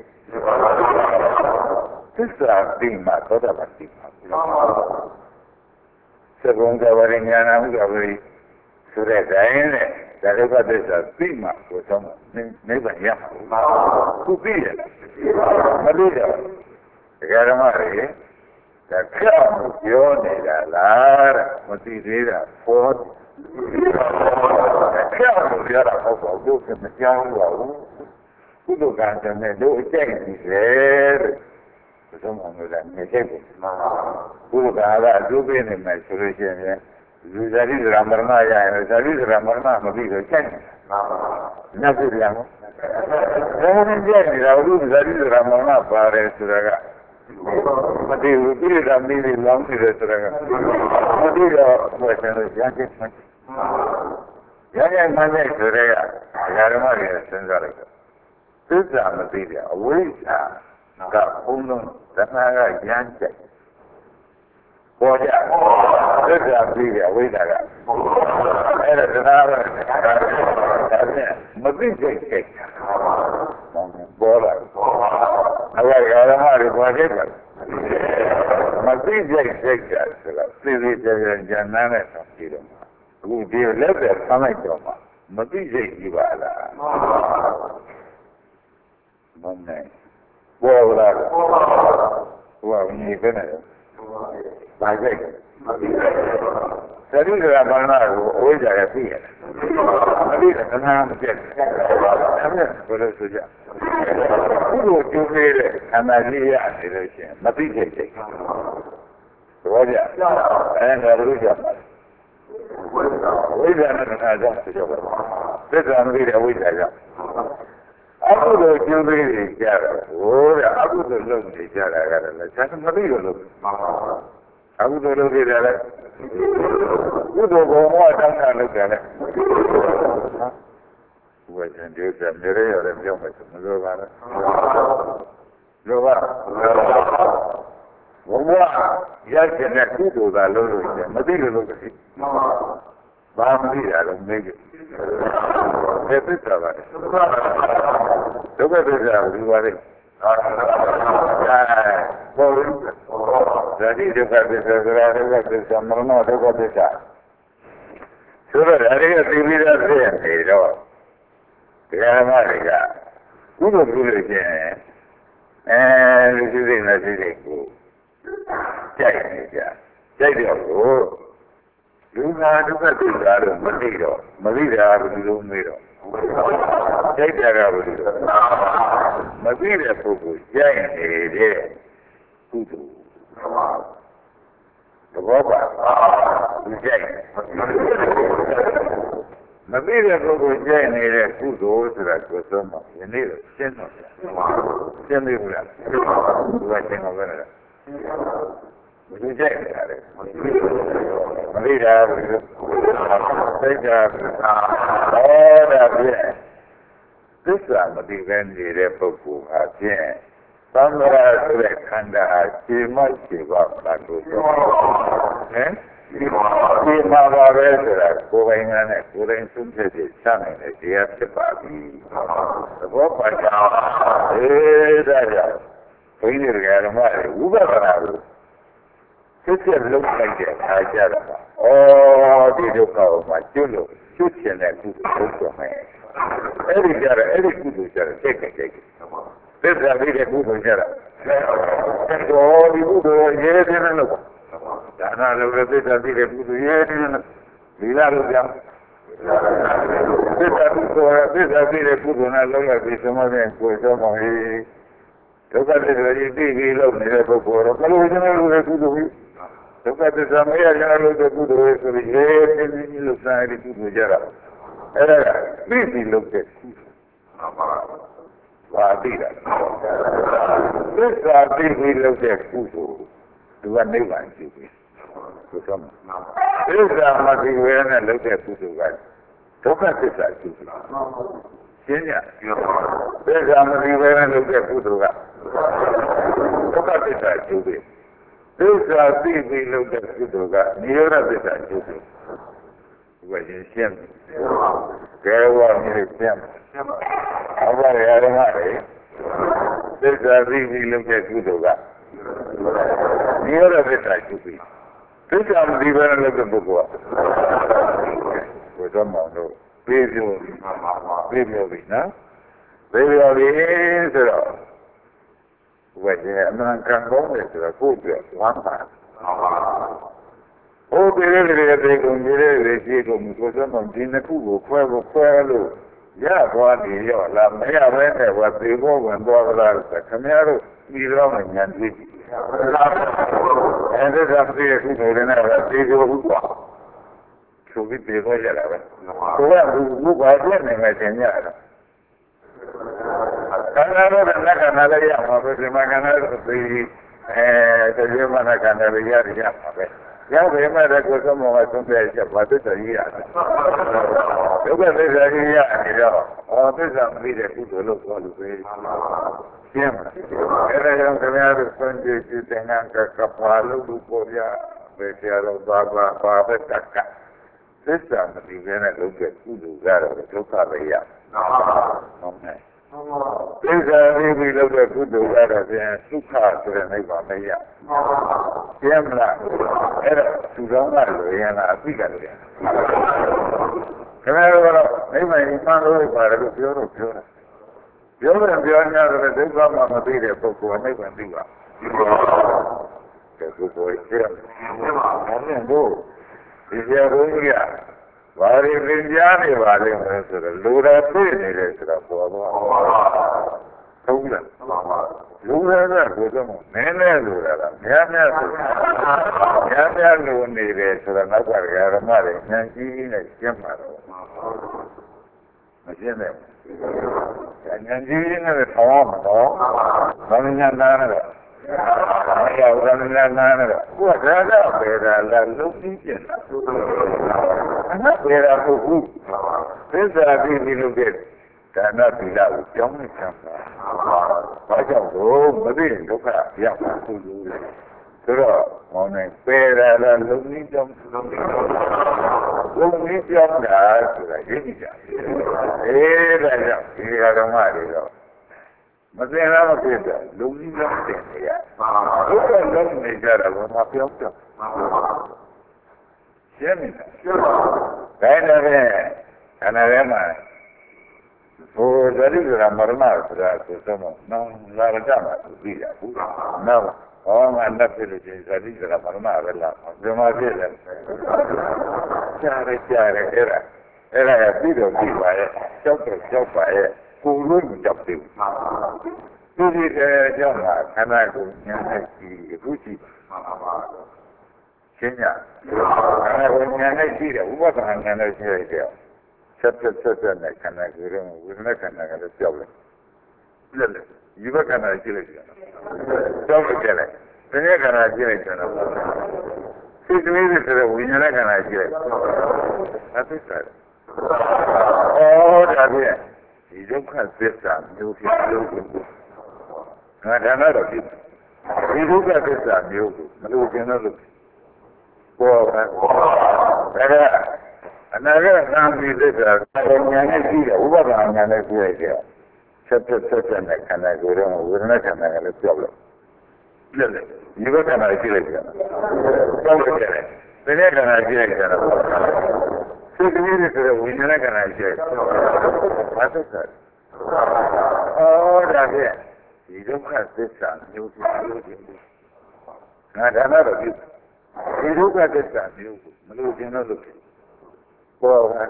သစ္စာပြီးမှသောတာပန်ပြီးမှာသဘုံကဝရဉာဏ်ဥပ္ပဝိဆိုတဲ့တိုင်းနဲ့ဒါရုပ်သစ္စာပြီးမှကိုယ်ဆုံးနိဗ္ဗာန်ရမှာခုပြီးရမလို့တော့ဒကာဓမ္မတွေဒါကြောက်ပြောနေတာလားတဲ့မသိသေးတာပေါ်ကြောက်ပြောတာဟုတ်ပါဘူးသူကမကြောက်ပါဘူးကုသကံတဲ့တို့အကျင့်ကြီးတယ်တဲ့ဘုရားမောင်လည်းနေချက်ကိုကုသကအကျိုးပေးနေမယ်ဆိုလို့ရှိရင်လူဇာတိဒရာမရဏရရင်ဇာတိဒရာမရဏမပြီးတော့ချက်နေညပ်ပြပြန်လို့ဘယ်လိုကြည့်နေတာဘုရားဇာတိဒရာမရဏပါတယ်ဆိုတာကမတည်ဘူးပြိတ္တာမင်းကြီးလောင်းနေတယ်ဆိုတာကမတည်တော့ဘယ်ဆင်းလို့ရချင်းမှရရင်မှနဲ့ဆိုရဲကဓမ္မတွေစဉ်းစားလိုက်တော့သစ္စာမသိတဲ့အဝိဇ္ဇာကဘုံလုံးဓမ္မကရမ်းကြိုက်ပေါ်ကြသစ္စာပြီးတဲ့အဝိဇ္ဇာကအဲ့ဒါတရားပဲဒါဖြင့်မသိစိတ်စိတ်ပေါ်လာအဲ့ဒါဓမ္မတွေပေါ်ကြတယ်မသိစိတ်စိတ်ကဆိုတာသိသိကြကြဉာဏ်နဲ့ဆောင်ကြည့်တော့အခုဒီလက်ပဲဆမ်းလိုက်တော့မှမသိစိတ်ကြီးပါလားမဟုတ်နဲ့ပေါ်လာဟိုကညီပဲနဲ့ဘာကြိုက်သတိကဘာနာကိုအဝိဇ္ဇာကသိရတယ်မသိတဲ့ခဏမပြတ်ဒါနဲ့ဘယ်လိုဆိုကြဘုလိုကျိုးနေတဲ့ခန္ဓာကြီးရနေလို့ရှိရင်မသိတဲ့စိတ်ဘောကြအဲ့ဒါဘယ်လိုကြဝိဇ္ဇာနဲ့ခန္ဓာကြောင့်ဖြစ်ကြပါသစ္စာမသိတဲ့အဝိဇ္ဇာကြောင့်အခုလိုကျိုးသေးတွေကြတာဟိုးတဲ့အခုလိုလုပ်နေကြတာကလည်းဆက်မသိလို့လို့အခုလိုလုပ်နေတယ်လေကုသိုလ်ဘုံဝတောင်းတာလုပ်တယ်လေဘုရားရှင်ဒီကမြေရဲရတယ်ပြောမယ်ဆိုမလို့ပါလားလောဘဘုံဝရရှိတဲ့ကုသိုလ်ကလုပ်လို့ရှိရင်မသိလို့လုပ်တယ်ဘာမသိတာလဲမေးကြည့်ဘယ်သစ္စာပါလဲဒုက္ခသစ္စာကိုဒီပါလေပေါ်လို့ဇာတိဒုက္ခသစ္စာသရဒုက္ခသစ္စာမရဏဒုက္ခသစ္စာဆိုတော့ဒါတွေကသိပြီးသားဖြစ်နေတော့တရားဓမ္မတွေကကုသိုလ်ပြုလို့ရှိရင်လူရှိစိတ်နဲ့စိတ်ကိုကြိုက်နေကြကြိုက်တော့ကိုလူငါဒုက္ခသစ္စာတော့မသိတော့မသိတာဘယ်လိုမေးတော့ကြိုက်တာကဘယ်လိုမသိတဲ့ပုဂ္ဂိုလ်ကြိုက်နေတဲ့ကုသိုလ်သဘောပါသူကြိုက်မသိတဲ့ပုဂ္ဂိုလ်ကြိုက်နေတဲ့ကုသိုလ်ဆိုတာကိုယ်ဆုံးမှာယနေ့တော့ရှင်းတော့ရှင်းပြီလားသူကရှင်းတော့ပဲလားဘယ်ကြိုက်နေတာလဲမသိတာဘယ်လိုသိတာဟောတာပြည့်သစ္စာမသိဘဲနေတဲ့ပုဂ္ဂိုလ်ဟာဖြင့်သံဃာဆိုတဲ့ခန္ဓာဟာခြေမရှိပါဘူးလို့ဆိုဟမ်ဒီမှာပါပဲဆိုတာကိုယ်ပိုင်ကနဲ့ကိုယ်တိုင်သုံးဖြတ်ချက်ချနိုင်တဲ့တရားဖြစ်ပါပြီသဘောပါကြအေးဒါကြောင့်ဘုန်းကြီးတွေကဓမ္မတွေဝိပဿနာကိုစစ်စစ်လုပ်လိုက်တဲ့အခါကျတော့ဒီဒုက္ခကိုမှကျွလို့ကျွချင်တဲ့ကုသိုလ်လုပ်တော့မယ်အဲ့ဒီကြတော့အဲ့ဒီကုသိုလ်ကြတော့စိတ်ကြိုက်သစ္စာပြီးတဲ့ကုသိုလ်ကြတော့တော့ဒီကုသိုလ်ရဲတဲ့နဲ့လို့ဒါနလုပ်တဲ့သစ္စာပြီးတဲ့ကုသိုလ်ရဲတဲ့နဲ့လီလာလို့ပြောင်းသစ္စာပြီးတဲ့ကုသိုလ်နဲ့လုံးလိုက်ပြီးသမဂ္ဂကိုယ်ဆုံးပါဟေးဒုက္ခသစ္စာကြီးသိပြီးလုပ်နေတဲ့ပုဂ္ဂိုလ်တော့ဘယ်လိုကျင်းလို့ကုသိုလ်ဒုက္ခသစ္စာမရကြလို့တဲ့ကုသိုလ်ဆိုပြီးရဲတဲ့လို့စားတဲ့ကုသိုလ်ကြတာအဲ့ဒါသိပြီးလုပ်တဲ့ကုသိုလ်ပါသိတာသစ္စာသိပြီးလုပ်တဲ့ကုသိုလ်သူကနိဗ္ဗာန်ရှိပြီဆိုတော့သစ္စာမသိဘဲနဲ့လုပ်တဲ့ကုသိုလ်ကဒုက္ခသစ္စာရှိပြီရှင်းကြသစ္စာမသိဘဲနဲ့လုပ်တဲ့ကုသိုလ်ကဒုက္ခသစ္စာရှိပြီသစ္စာသိပြီးလုပ်တဲ့ကုသိုလ်ကနိရောဓသစ္စာရှိပြီဒီကရှင်းကဲဝါမြေရှင်းအဘရရမတွေသစ္စာသိပြီးလုပ်တဲ့ကုသိုလ်ကနိရောဓသစ္စာရှိပြီသစ္စာမသိဘဲနဲ့လုပ်တဲ့ပုဂ္ဂိုလ်ကဘုရားမောင်တို့ပြေပြောပြီနော်ပြေပြောပြီဆိုတော့ဘယ်ကျအမှန်ကန်ကောင်းတယ်ဆိုတော့ကိုယ့်အတွက်ဝမ်းသာဟိုပြေတဲ့ကုန်ကြီးတွေရှိကုန်ကိုယ်စမ်းဒီနှစ်ခုကိုခွဲလို့ရသွားတယ်ရောလားမရဘဲနဲ့ဝသေဘောဝင်သွားကြလားဆိုခင်ဗျားတို့ဒီတော့မှညံတွေ့ပြီအဲ့ဒါကပြေခုနေတယ်နဲ့သေဘောဘူးကွာဆိုပြီးပြေသွားရတာပဲကိုကဘူးဘာပြနေမှတင်ရတာခန္ဓာတော့လက်ခန္ဓာလည်းရမှာပဲဒီမှာခန္ဓာတော့သိသေမနာခန္ဓာလည်းရမှာပဲရောက်ပြီမဲ့တဲ့ကိုယ်ဆုံးမဆုံးပြချက်ဘာသစ္စာကြီးရတယ်ဒုက္ခသစ္စာကြီးရနေတော့သစ္စာမသိတဲ့ကုသိုလ်လို့ပြောလို့ပဲရှင်းမှာအဲ့ဒါကြောင့်ခင်ဗျားတို့ဆွမ်းကြည့်တဲ့ငါကပါလို့ပေါ်ရပဲဆရာတော်ဘာပဲတက်ကသစ္စာမသိဘဲနဲ့လုပ်တဲ့ကုသိုလ်ကတော့ဒုက္ခပဲရဟုတ်ကဲ့သစ္စာသိပြီးလုပ်တဲ့ကုသိုလ်ကတော့ပြန်ဒုက္ခဆိုတဲ့နိဗ္ဗာန်မရရှင်းမလားအဲ့တော့သူတော်ကလွယ်ရင်လားအသိကလွယ်ရင်ခင်ဗျားတို့ကတော့နိဗ္ဗာန်မှန်လို့ပါတယ်လို့ပြောတာပြောတယ်ပြောညာတယ်ဒုက္ခမှမသိတဲ့ပုဂ္ဂိုလ်အိဗ္ဗံသိပါတဲ့ပုဂ္ဂိုလ်ရဲ့အဲ့ဒါဒီကျေဘုန်းကြီးကဘာတွေသင်ကြားနေပါလိမ့်မယ်ဆိုတော့လူတော်သိနေတယ်ဆိုတော့ပေါ်တော့ဟုတ်လားလူတော်ကကိုယ်ကနည်းနည်းလူတာလားများများဆိုများများလူနေတယ်ဆိုတော့နောက်ကဓမ္မတွေဉာဏ်ကြီးနဲ့ရှင်းမှာတော့မရှင်းနဲ့ဉာဏ်ကြီးနဲ့ထောင်းအောင်တော့ဘာဉာဏ်သားနဲ့မရဘူးလားနာနဲ့တော့ကိုယ်ဒါကပဲဒါလားလုံးပြီးပြင်တာအနာပဲတာပုဂ္ဂိုလ်သစ္စာပြီးလို့တဲ့ဒါနသီလကိုကြောင်းနေချမ်းသာဘာကြောင့်လို့မသိရင်ဒုက္ခရောက်တာသူလို့လေဆိုတော့မောင်နေပဲတာလားလုံးပြီးကြောင်းလုံးပြီးကြောင်းတာဆိုတာရည်ကြည်ကြဒါကြောင့်ဒီဓမ္မတွေတော့မသိလားမသိတာလုံကြီးလုံးတင်နေရဘုရားလုံးနေကြတာကမပြောက်တော့ရှင်းနေတာဒါနဲ့ပဲခန္ဓာထဲမှာဘုရားတိကမရဏဆိုတာဆိုတော့နောင်လာရကြမှာသူသိတာဘူးနောက်ဟောငါလက်ပြလို့ချင်းဇတိကမရဏပဲလားဘယ်မှာဖြစ်လဲကြားရဲအဲ့ဒါပြီးတော့ပြီးပါရဲ့ကြောက်တော့ကြောက်ပါရဲ့ကိုယ်လုံးမကြောက်သေးဘူးဒီကြောင့်လားခန္ဓာကိုဉာဏ်နဲ့ကြည့်အခုကြည့်ရှင်းရခန္ဓာကိုဉာဏ်နဲ့ကြည့်တယ်ဥပဒနာဉာဏ်နဲ့ကြည့်ရတယ်ဆက်နဲ့ခန္ဓာကိုယ်ရဲ့ဝိညာဉ်ခန္ဓာကလည်းကြောက်တယ်လက်လက်ဒီဘက်ခန္ဓာကြည့်လိုက်တယ်ကြောက်ကြတယ်ဒီနေ့ခန္ဓာကြည့်လိုက်တယ်စိတ်ကလေးတွေဆိုတော့ဝိညာဉ်ခန္ဓာကြည့်လိုက်အသိစားဒါဖြင့်ဒီဒုက္ခသစ္စာမျိုးဖြစ်လို့ငါဒါနတော့ဖြစ်ဒီဒုက္ခသစ္စာမျိုးကိုမလို့ကျင်တော့လို့ပေါ်တယ်ဒါကအနာဂတ်နာမည်သစ္စာဉာဏ်နဲ့ကြည့်တယ်ဥပဒနာဉာဏ်နဲ့ကြည့်လိုက်တယ်ဆက်နဲ့ခန္ဓာကိုယ်ရဲ့ဝေဒနာခန္ဓာကလည်းပြောက်လို့လက်လက်ဒီဘက်ခန္ဓာကြည့်လိုက်တယ်ကြောက်ကြတယ်ဒီနေ့ခန္ဓာကြည့်လိုက်တယ်စိတ်ကလေးတွေဆိုတော့ဝိညာဉ်ခန္ဓာရှိတယ်ဘာသစ္စာဒါဖြင့်ဒီဒုက္ခသစ္စာမျိုးစုမျိုးချင်းငါဒါနတော့ပြုဒီဒုက္ခသစ္စာမျိုးကိုမလို့ခြင်းတော့လို့ပေါ်ပါ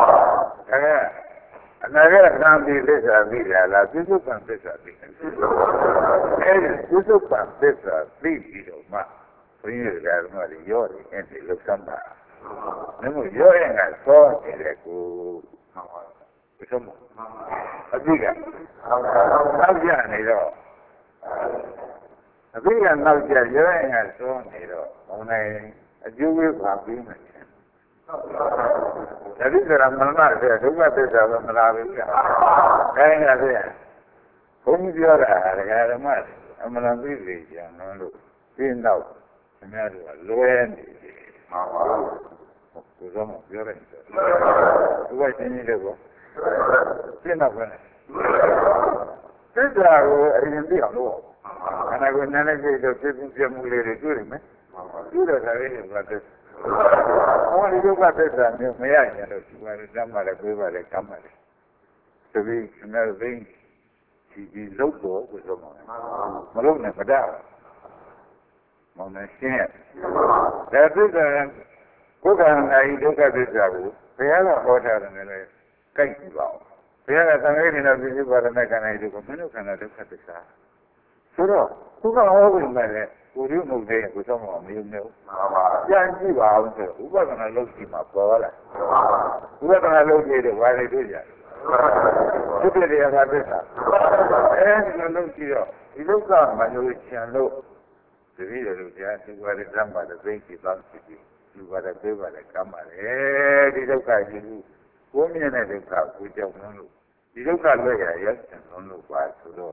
အနာဂတ်သံဒီသစ္စာပြီးလာလားပြစ္ဆုတ်ပံသစ္စာပြီးအဲဒီပြစ္ဆုတ်ပံသစ္စာပြီးပြီးတော့မှဘုရားကဓမ္မတွေရောတယ်အဲ့ဒီလောက်သမ်းပါနမို့ရောရင်ကသောနေတဲ့ကိုဘယ်လိုအပိကနောက်ကြနေတော့အပိကနောက်ကြရောရင်ကသောနေတော့ဘုံနိုင်အကျိုးဝေးပါပြီးမယ်ဒါတိကရမရဏတဲ့ဒုက္ခသစ္စာကမလာဘူးကြာခိုင်းတာတဲ့ဘုန်းကြီးပြောတာဒကာဓမ္မအမှန်သိလေကြံလို့ပြင်းတော့ခင်ဗျားတို့ကလွဲနေတယ်မှာပါကိုယ်ကမပြောရတယ်သူကရှင်းနေတယ်ကောရှင်းတော့ပဲသစ္စာကိုအရင်သိအောင်လုပ်ခန္ဓာကိုယ်နဲ့လည်းကြည့်တော့ပြမှုလေးတွေတွေ့နေမယ်တွေ့တော့ဒါလေးကသစ္စာဟောဒီဒုက္ခသစ္စာမျိုးမရရင်တော့ဒီမှာဓမ္မလည်းပြေးပါလေကမ်းပါလေတပည့်ခင်ဗျားတို့ဒီလုံးတော့ကိုယ်တော့မလုံးနဲ့မတတ်မောင်နဲ့ရှင်းရဒါသစ္စာဘုရားနာယီဒုက္ခသစ္စာကိုဘုရားကဟောထားတယ်လည်းကြိုက်ကြည့်ပါဦးဘုရားကသံဃာတွေနဲ့ပြည့်စုံပါရမေခန္ဓာဤတို့ကိုမင်းတို့ခန္ဓာဒုက္ခသစ္စာဆိုတော့သူကဟောပြီးမှလည်းကိုရုပ်မှုတဲ့ကိုသောမမယုံနေဘူးပြန်ကြည့်ပါဦးဆိုဥပဒနာလုပ်ကြည့်မှာပေါ်လာဥပဒနာလုပ်ကြည့်တယ်ဘာတွေတွေ့ကြသုတ္တရေခါသစ္စာအဲဒီလိုလုပ်ကြည့်တော့ဒီဒုက္ခမလို့ချင်လို့တပည့်တော်တို့ကြားသူပါတဲ့ဓမ္မတဲ့သိကြည့်ပါစီသူပါတဲ့ပြေးပါတဲ့ကမ်းပါလေဒီဒုက္ခကြီးကိုမြင်တဲ့ဒုက္ခကိုကြောက်လို့ဒီဒုက္ခလွဲ့ရရက်စံလို့ပါဆိုတော့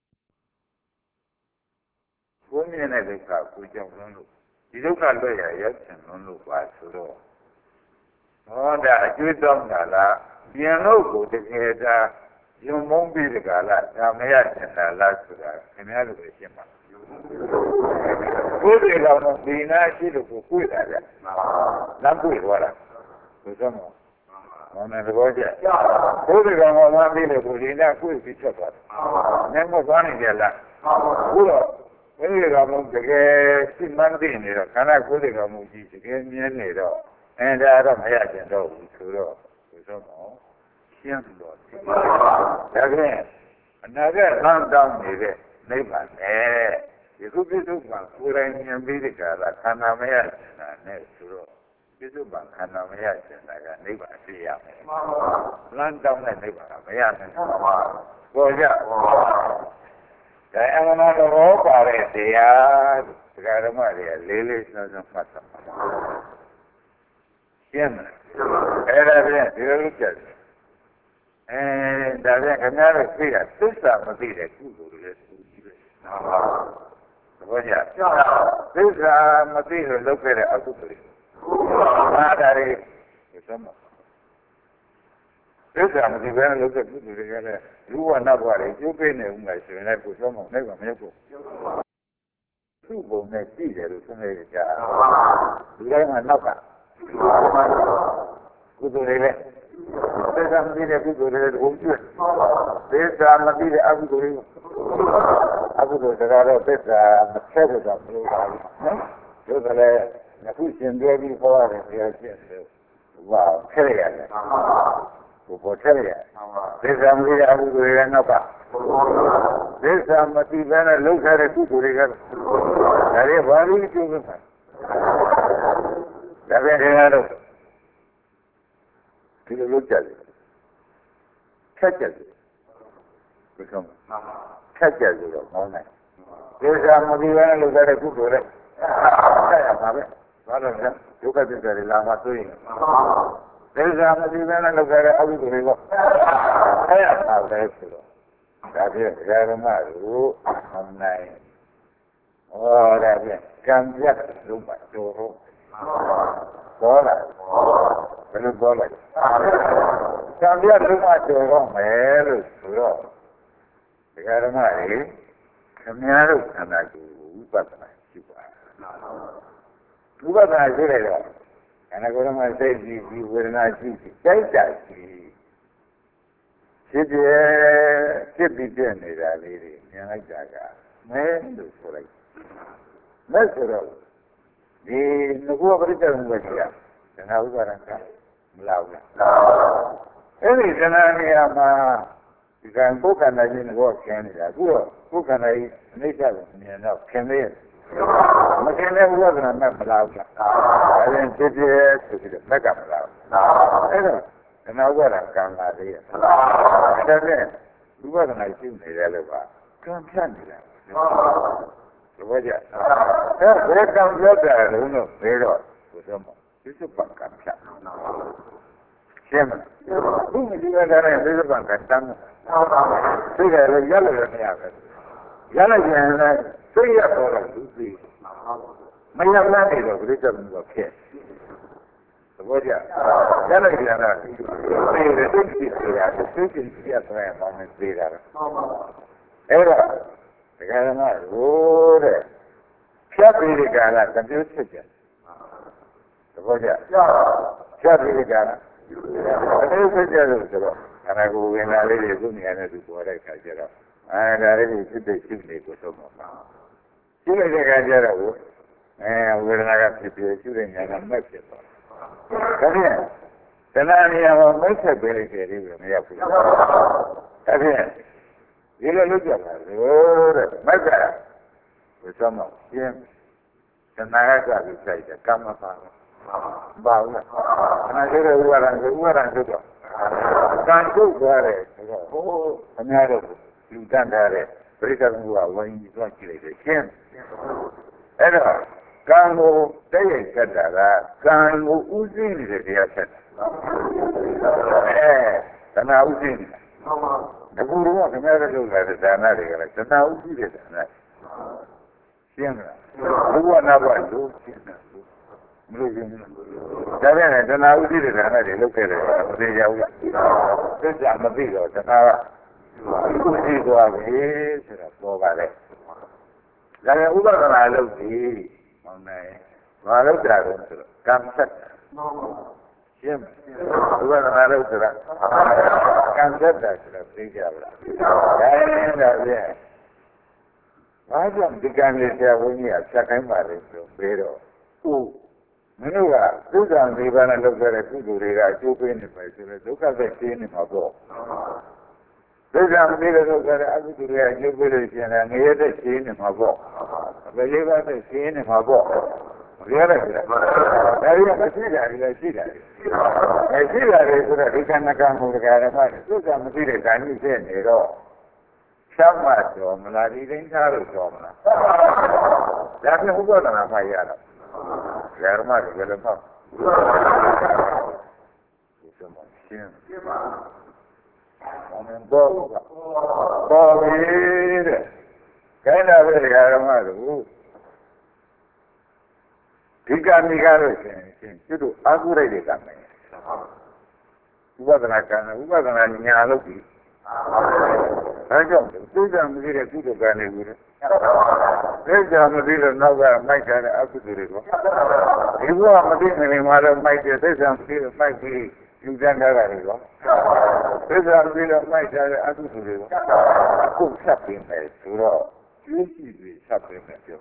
ကိုမြင်တဲ့ဒုက္ခကိုကြောက်လို့ဒီဒုက္ခလွဲ့ရရက်စံလို့ပါဆိုတော့ဟောဒါအကျွတ်တော့တာလားပြင်လို့ကိုတကယ်ဒါယုံမုန်းပြီးတကလားဒါမရချင်တာလားဆိုတာခင်ဗျားတို့ပဲရှင်းပါကိုယ်တွေကတော့ဒီနာရှိလို့ကိုယ်တာကြလမ်းတွေ့သွားတာဘယ်တော့မှမောင်နဲ့သဘောကျဘုရားကောင်မှပြီးလို့ကိုဒီနာကိုယ်ပြီးချက်သွားတယ်နည်းမသွားနိုင်ကြလားဘုရားဘုရားကောင်တကယ်စိတ်မှန်သိနေတော့ခန္ဓာကိုယ်ကောင်မူကြီးတကယ်မြင်နေတော့ဒါတော့မရကျင်တော့ဘူးဆိုတော့ဘုရားကောင်ရှင်းလို့ဒါကဲအနာဂတ်လမ်းတောင်းနေတဲ့နိဗ္ဗာန်နဲ့ဒီခုပြစ္ဆုတ်မှာကိုယ်တိုင်မြင်ပြီးတဲ့ကာလခန္ဓာမရကျင်တာနဲ့ဆိုတော့ပြစ္ဆုတ်မှာခန္ဓာမရကျင်တာကနိဗ္ဗာန်သိရမယ်လမ်းတောင်းတဲ့နိဗ္ဗာန်ကမရနိုင်ဘူးပေါ်ကြဒါအမှန်တော့ပါတဲ့တရားဒကာဓမ္မတွေကလေးလေးစွမ်းစွမ်းမှတ်သားရှင်းတယ်အဲ့ဒါဖြင့်ဒီလိုလုပ်ကြတယ်ဒါဖြင့်ခင်ဗျားတို့သိတာသစ္စာမသိတဲ့ကုသိုလ်တွေလည်းသူကြည့်ပဲသဘောကျသစ္စာမသိလို့လုပ်ခဲ့တဲ့အကုသိုလ်တွေအားဒါတွေသမသစ္စာမသိဘဲနဲ့လုပ်တဲ့ကုသိုလ်တွေကလည်းလူဝနာဘဝတွေကျိုးပေးနေဦးမယ်ဆိုရင်လည်းကိုယ်ဆုံးမနိုင်ပါမရောက်ဘူးသူ့ဘုံနဲ့ကြည့်တယ်လို့ဆိုနေကြလူတိုင်းကနောက်ကကုသိုလ်တွေလည်းသစ္စာမသိတဲ့ကုသိုလ်တွေဘုံကျွတ်သစ္စာမသိတဲ့အကုသိုလ်တွေအကုသိုလ်ကတော့သစ္စာမထည့်တော့မလို့ပါဘူးနော်ဒါကလည်းအခုရှင်တွဲပြီးဟောရတယ်ပြောရှင်းတယ်ဟောထည့်ရတယ်ဘောထည့်ရတယ်သစ္စာမသိတဲ့အကုသိုလ်တွေနောက်ကသစ္စာမသိဘဲနဲ့လုပ်ခဲ့တဲ့ကုသိုလ်တွေကဒါတွေဘာလို့ကျိုးလဲဒါပဲခင်ဗျားတို့ဒီလိုလုပ်ကြတယ်ခက်ကြတယ်ဘယ်ကောင်ခက်ကြတယ်တော့မောင်းနိုင်ဒေသမဒီဝဲလို့ဆိုတဲ့ကုသိုလ်တွေဆက်ရပါပဲဘာလို့လဲဒုက္ခသစ္စာတွေလာမှသိရင်ဒေသမဒီဝဲလို့ဆိုတဲ့အကုသိုလ်တွေကဆက်ရပါပဲဆိုတော့ဒါဖြင့်ဓမ္မတို့မောင်းနိုင်ဟောဒါဖြင့်ကံပြတ်လို့ပါတော့ပေါ်လာဘယ်လိုပေါ်လာကံပြတ်လို့မှကျော်တော့မယ်လို့ဆိုတော့ဒကာဓမ္မတွေခင်ဗျားတို့ခန္ဓာကိုယ်ဝိပဿနာရှိပါဝိပဿနာရှိလိုက်တော့ခန္ဓာကိုယ်မှာစိတ်ကြည့်ပြီးဝေဒနာရှိပြီးတိုက်တာရှိဖြစ်ပြီးပြနေတာလေးတွေမြင်လိုက်တာကမဲလို့ဆိုလိုက်မဲဆိုတော့ဒီငါကပရိစ္ဆေမှုပဲရှိရတဏှာဥပါဒကမလာဘူးအဲ့ဒီတဏှာနေရာမှာဒီကံကိုယ်ခန္ဓာကြီးကိုခင်းနေတာအခုတော့ကိုယ်ခန္ဓာကြီးအနိစ္စကိုမြင်တော့ခင်းသေးမခင်းတဲ့ဥပဒနာနဲ့မလာဘူးဒါရင်ဖြစ်ဆိုပြီးတော့မက်ကမလာဘူးအဲ့တော့တဏှာဥပါဒကံလာသေးတယ်ဒါနဲ့ဥပဒနာရှိနေတယ်လို့ကကံဖြတ်နေတာသဘောကျဘယ်ကံပြောတာလို့ဘယ်တော့ဆိုတော့ဒီစပံကံဖြတ်ရှင်းမလားဘုရားဒီကနေ့ဒီစပံကတန်းသိတယ်လေရလည်းမရပဲရလည်းရင်လည်းသိရတော့လူသိမရလားနေတော့ပြိတ္တမှုကဖြစ်သဘောကျရလည်းရင်လည်းသိတယ်သိတယ်ဆိုတာသိတယ်ပြတ်သွားရင်ဘာမှသိတာလဲအဲ့တော့ဒကာရမတို့တဲ့ဖြတ်ပြီးဒီကလာသပြုဖြစ်ကြသဘောကျဖြတ်ပြီးဒီကလာသပြုဖြစ်ကြလို့ဆိုတော့ခန္ဓာကိုယ်ဝင်လာလေးတွေသူ့နေရာနဲ့သူပေါ်တဲ့ခါကျတော့ဒါလေးတွေဖြစ်တဲ့ရှိနေကိုသုံးပါရှိနေတဲ့ခါကျတော့ဝေဒနာကဖြစ်ပြီးရှိတဲ့ညာကမက်ဖြစ်သွားဒါဖြင့်တဏှာနေရာမှာမက်ဆက်ပေးလိုက်တယ်ဒီလိုမရဘူးဒါဖြင့်ဒီလိုလုပ်ကြပါလို့တဲ့မက်ကဘယ်သောမှရှင်းတဏှာကပြီးဆိုင်တယ်ကမ္မပါဘာလို့ခဏကျတဲ့ဥပါဒံဆိုတော့ကံထုတ်သွားတယ်ဆိုတော့ဟိုအများတော့လူတန်းထားတဲ့ပရိက္ခမှုကဝိုင်းပြီးသွားကြည့်လိုက်တယ်ရှင်းအဲ့တော့ကံကိုတည့်ရိုက်ဆက်တာကကံကိုဥသိနေတဲ့တရားဆက်တာတဏှာဥသိနေတာတကူတော့ခင်ဗျားတို့လုပ်လာတဲ့ဒါနတွေကလည်းတဏှာဥသိတဲ့ဒါနရှင်းလားဘုရားနာဘလို့ရှင်းတယ်မလို့ရှင်းဘူးဒါပြန်လည်းတဏှာဥသိတဲ့ဒါနတွေလုပ်ခဲ့တယ်မသိကြဘူးသစ္စာမသိတော့တဏှာကဥသိသွားပြီဆိုတာပေါ်ပါလေဒါပြန်ဥပဒနာလုပ်ပြီမောင်နိုင်ဘာလုပ်တာလဲဆိုတော့ကံဆက်တာရှရှင်းဝိပဿနာလို့ဆိုတာကံသက်တာဆိုတာသိကြပါလားဒါရင်တော့ဖြင့်ဘာကြောင့်ဒီကံလေးဆရာဘုန်းကြီးကဖြတ်ခိုင်းပါလေဆိုပြီးတော့ဟုတ်မင်းတို့ကသုဒ္ဓံဒီပါနဲ့လုပ်ခဲ့တဲ့ကုသိုလ်တွေကအကျိုးပေးနေပဲဆိုတော့ဒုက္ခသက်ရှင်းနေမှာပေါ့သုဒ္ဓံဒီလိုလုပ်ခဲ့တဲ့အကုသိုလ်တွေကအကျိုးပေးလို့ရှိရင်လည်းငရဲသက်ရှင်းနေမှာပေါ့ဘယ်လေးပါးသက်ရှင်းနေမှာပေါ့ရတယ်ဗျာဒါရီမရှိတာလည်းရှိတယ်ရှိတာလေဆိုတော့ဒီကံကံမှုတရားဓမ္မတွေသုဒ္ဓံမသိတဲ့ဓာတ်ကြီးဖြစ်နေတော့ရှောက်မှတော်မလားဒီတိုင်းသားလို့တော်မလားဒါဖြင့်ဥပဒနာမှရတော့ဓမ္မတွေလည်းပေါ့ဒီစမရှင်းဘာမှတော့ပြီတဲ့ခိုင်းတာပဲဓမ္မတို့ဒီကံဒီကားလို့ရှင်ကျွတ်တို့အာဟုရိုက်တဲ့ကံပဲဥပဒနာကံဥပဒနာညာလို့ပြီအဲကြောင့်သုဒ္ဓံမသိတဲ့ကုသိုလ်ကံတွေကိုသိကြမသိလို့နောက်ကမိုက်ကြတဲ့အကုသိုလ်တွေကိုဒီဘဝမသိနေမှာတော့မိုက်တဲ့သိစ္စာမသိလို့မိုက်ပြီးယူကြမ်းကြတာတွေကောသိစ္စာမသိလို့မိုက်ကြတဲ့အကုသိုလ်တွေကိုအခုဆက်ပြီးမယ်ဆိုတော့ကျိုးရှိပြီးဆက်ပြီးမယ်ပြော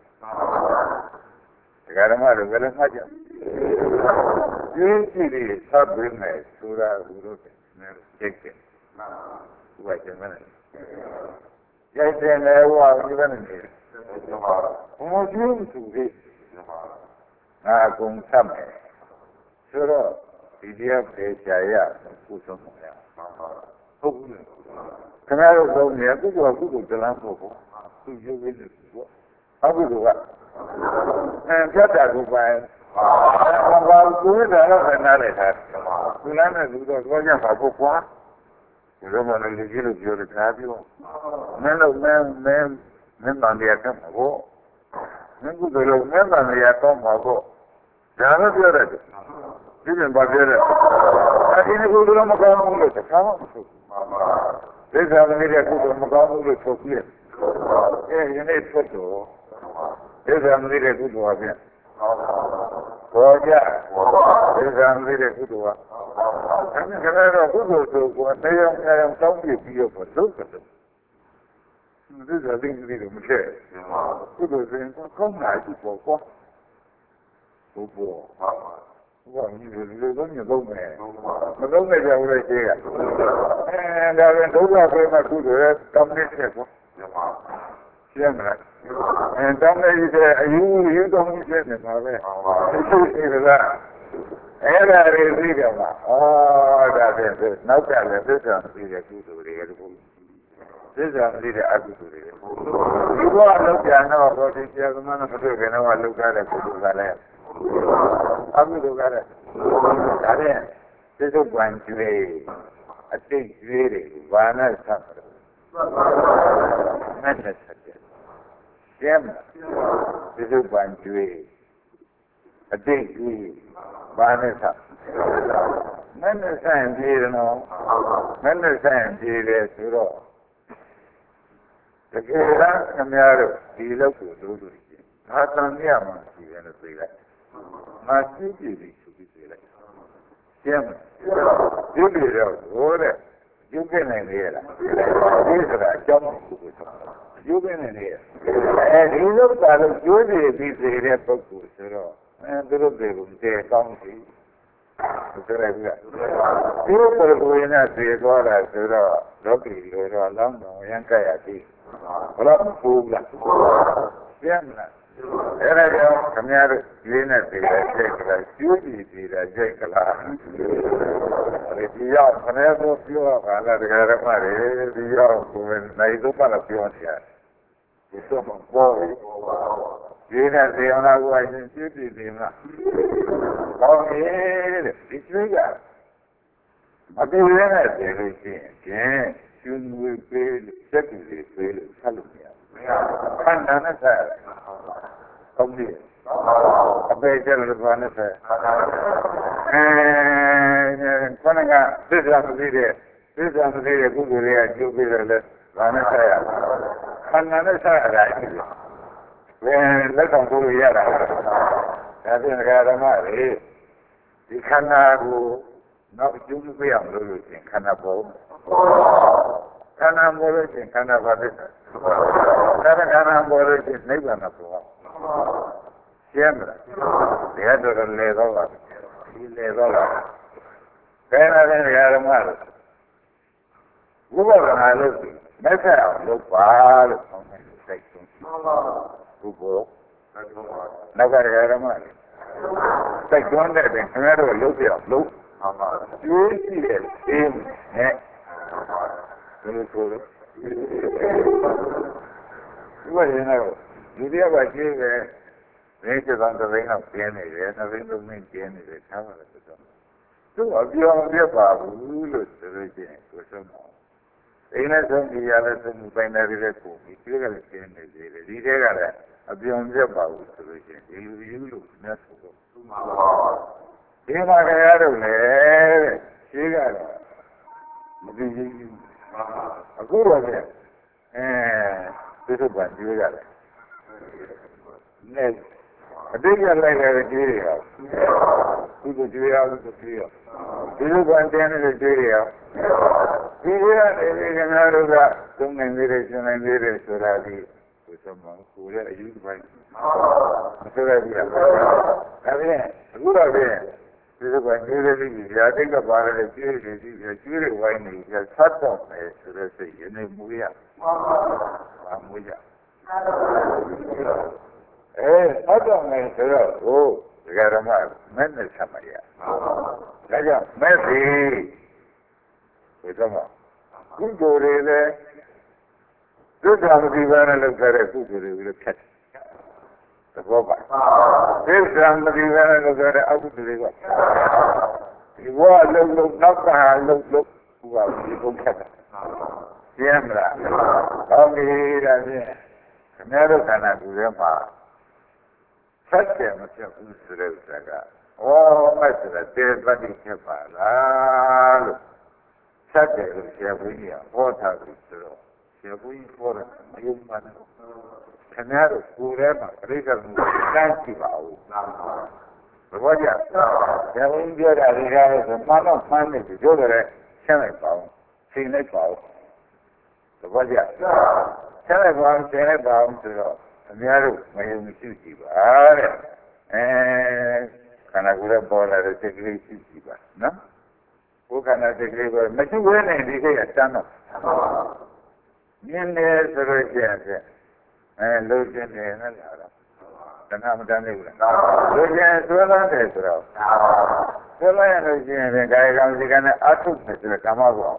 ဓမ္မတို့လည်းမှတ်ကြကျိုးရှိပြီးဆက်ပြီးမယ်ဆိုတာဘုရားနဲ့ကြိတ်တယ်ဘုရားကျမ်းနဲ့ရိုက်တယ်လည်းဟောဒီဘက်နဲ့ဘုရားကျိုးစုပြီးငါကုံဆက်မယ်ဆိုတော့ဒီတရားပေချာရကုသမှုရဟုတ်ဘူးခင်ဗျားတို့သုံးနေကုသိုလ်တလန်းဖို့သူရုပ်ရည်လို့အကုသိုလ်ကပြတ်တာကိုပိုင်ဘာကိုယ်ကတော့ခဏနဲ့ထားသူလည်းနဲ့သူတော့ကြောကြပါဖို့ကွာဒီလိုမှလည်းကြည့်လို့ပြောတာပြောမင်းတို့မင်းတန်တရားကမှာကိုမင်းကုသိုလ်လို့မင်းတန်တရားတော့မှာကိုဒါတော့ပြောတယ်ဒီပြန်ပါပြောတယ်အဲဒီကုသိုလ်မကောင်းဘူးလို့တခါမှမဆိုဘူးဒိဋ္ဌာမနေတဲ့ကုသိုလ်မကောင်းဘူးလို့ဆိုပြည့်ယနေ့ထွက်တော့ဒိဋ္ဌာမနေတဲ့ကုသိုလ်ဟာပြန်ဘောကြဒိဋ္ဌာမနေတဲ့ကုသိုလ်ဟာအဲဒီကလည်းတော့ကုသိုလ်ဆိုကိုတရားတောင်းပြပြီးတော့လုပ်တယ်ဒီကတင်းကြီးတွေမထည့်ကုသိုလ်စဉ်ကောင်းတာကြည့်ပေါ့ကွာဟုတ်ပေါ့ဘာကြီးလေလုံးညလုံးမယ်မလုံးနဲ့ကြောက်လို့ရှိရဒါပြန်ဒုက္ခပြေမှကုသိုလ်ရဲ့တောင်းနေတဲ့ပေါ့ရှင်းမလားတောင်းနေတဲ့အယူတောင်းနေတဲ့မှာပဲသိရှိရတာအဲ့ဒါတွေသိကြမှာဒါဖြင့်နောက်ကလည်းသစ္စာသိတဲ့ကုသိုလ်တွေတခုသစ္စာသိတဲ့အကုသိုလ်တွေဒီဘောလောက်ပြန်တော့ဟောဒီဆရာကမနဲ့မတွေ့ခင်တော့လောက်ကြတဲ့ကုသိုလ်ကလည်းအကုသိုလ်ကလည်းဒါနဲ့သစ္စာပန်ကျွေးအတိတ်ကျွေးတွေဘာနဲ့ဆက်တယ်နဲ့ဆက်တယ်ကျမ်းသစ္စာပန်ကျွေးအတိတ်ကျွေးဘာနဲ့ဆက်နဲ့ဆိုင်ပြေတယ်နော်နဲ့ဆိုင်ပြေတယ်ဆိုတော့တကယ်လားခင်ဗျားတို့ဒီလောက်ကိုတို့လို့ရှိရင်ငါတန်မြတ်မှရှိတယ်လို့သိလိုက်ငါသိပြီဆိုပြီးသိလိုက်ကျမ်းဒီလိုတော့ဟိုတဲ့ရုပ်ကနေနေရလားဒီဆိုတာအကြောင်းကိုဆိုရုပ်ကနေနေရဒီလိုတာလို့ကျိုးစီပြီးသိတဲ့ပုဂ္ဂိုလ်ဆိုတော့သူတို့တွေကိုတည်ကောင်းစီဆိုရပြီဒီလိုပုဂ္ဂိုလ်နဲ့သိသွားတာဆိုတော့လောကီလိုတော့လောင်းတော်ရန်ကြရသည်ဘယ်တော့ပူလားပြန်လားအဲ့ဒါကြောင့်ခင်ဗျားတို့ဒီနဲ့သိတဲ့စိတ်ကလေးကျိုးပြီးသိတဲ့စိတ်ကလားဒီရောက်ခနဲ့တော့ပြောပါလားတရားဓမ္မတွေဒီရောက်ကိုယ်နိုင်တော့ပါလားပြောနေရတယ်ဒီတော့ပေါ်ဒီနဲ့သိအောင်လားကိုယ်ရှင်ကျိုးပြီးသိမလားကောင်းပြီတဲ့ဒီကျွေးကအပြည့်နဲ့သိလို့ရှိရင်ကျင်းဝေးပေးစက်ကြီးပေးလို့ဆက်လို့မရဘူးခန္ဓာနဲ့ဆက်ဟုတ်ပြီအပေကျလို့ဘာနဲ့ဆက်ခန္ဓာကသစ္စာမသိတဲ့ကုသိုလ်တွေကကျိုးပေးတယ်လေဘာနဲ့ဆက်ရခန္ဓာနဲ့ဆက်ရတာဘယ်လက်ဆောင်ကိုရတာဒါဖြင့်ဓမ္မတွေဒီခန္ဓာကိုနောက်ကျုံးပြအောင်လို့ရှင်ခန္ဓာပေါ်ခန္ဓာပေါ်လို့ရှင်ခန္ဓာပါဖြစ်တယ်ခန္ဓာပေါ်လို့ရှင်နိဗ္ဗာန်ပေါ်ရှင်းမလားတရားတော်လေတော့ပါဒီလေတော့ပါခဲနာတဲ့ဓမ္မလို့ဘုရားကလည်းမဲ့ဆက်အောင်လုပ်ပါလို့ဆောင်းနေစိတ်ဆုံးဘုဘောနောက်ကဓမ္မလေစိတ်ကျွမ်းတဲ့ခင်ဗျားတို့လုပ်ပြအောင်လုပ်ကျွေးကြည့်တဲ့အေးနဲ့ဘယ်လိုဆိုလဲဒီဝရင်းတော့ဒီတရားကကျွေးပဲနေချတဲ့တဲ့င်းတော့ပြင်းနေတယ်နှစ်သိန်းသုံးသိန်းပြင်းနေတယ်ထားပါလေဆိုတော့သူ့အပြောင်းပြပါဘူးလို့ဆိုလို့ရှိရင်ကိုဆုံးတော့အိမ်နဲ့ဆုံးကြည့်ရလဲဆုံးပိုင်းနေတယ်ကိုဒီကလည်းပြင်းနေသေးတယ်ဒီတဲကလည်းအပြောင်းပြပါဘူးဆိုလို့ရှိရင်ဒီလူယူလို့မြတ်ဆိုတော့သူ့မှာဒီမှာကြရတော့လေတဲ့ရှိကတော့မသိဘူးအခုတော့ပြသူတို့ကကြွေးရတယ်နဲ့အတိတ်ကလိုက်တဲ့ကြွေးတွေဟာသူတို့ကြွေးရလို့ကြွေးရဒီလိုကတင်းနေတဲ့ကြွေးတွေဟာဒီကနေခင်ဗျားတို့ကသုံးနိုင်သေးတယ်ရှင်နိုင်သေးတယ်ဆိုတာဒီကိုစမကိုရဲ့အယူပိုင်းမဆိုရဘူးဒါဖြင့်အခုတော့ဖြင့်ဒီလိုကနေလေးကြီးရာတိတ်ကပါရတဲ့ကြွေးတွေကြီးကျွေးတွေဝိုင်းနေကြဆက်တော့မယ်ဆိုတဲ့စိတ်ရနေမူရပါမူရဆက်တော့မယ်ဆိုတော့ဟိုဒကာဓမ္မမဲ့နဲ့ဆက်မရဒါကြောင့်မဲ့စီဒီတော့ကုသိုလ်တွေလည်းဒုက္ခမတိပါနဲ့လုပ်ကြတဲ့ကုသိုလ်တွေလည်းဖြတ်သဘောပါဒုက္ခမတိပါနဲ့လုပ်ကြတဲ့အကုသိုလ်တွေကဒီဘဝလုံးလုံးနောက်ကလုံးလုံးဘုရားဒီဘုံဖြတ်တာရှင်းမလားဟောပြီဒါဖြင့်ခင်ဗျားတို့ခန္ဓာကိုယ်ထဲမှာဆက်တယ်မဖြစ်ဘူးဆိုတဲ့ဥစ္စာကမဲ့ဆိုတာတေပတိဖြစ်ပါလားလို့ဆက်တယ်လို့ဆရာဘုန်းကြီးကဟောထားပြီဆိုတော့ဆရာဘုန်းကြီးဟောတာမယုံပါနဲ့ခင်ဗျားတို့ကိုယ်ထဲမှာပြိဿမှုတန်းကြည့်ပါဦးသဘောကျဆရာဘုန်းကြီးပြောတာဒီကားဆိုမှတော့မှန်းနေပြီပြောကြတယ်ရှင်းလိုက်ပါဦးရှင်းလိုက်ပါဦးသဘောကျရှင်းလိုက်ပါဦးရှင်းလိုက်ပါဦးဆိုတော့အများတို့မယုံမရှိကြည့်ပါတဲ့ခန္ဓာကိုယ်ရဲ့ပေါ်လာတဲ့စိတ်ကလေးရှိကြည့်ပါနော်ဘုခန္ဓာစိတ်ကလေးကမရှိဘဲနဲ့ဒီကိစ္စတန်းတော့မြင်နေဆိုလို့ရှိရင်လို့ကျင်နေနဲ့လာတော့တဏှာမတန်းသေးဘူးလားလို့ကျင်ဆွဲလန်းတယ်ဆိုတော့ဆွဲလန်းရလို့ရှိရင်ကာယကံစိတ်ကံနဲ့အထုမယ်ဆိုတော့ကာမဘဝဒါ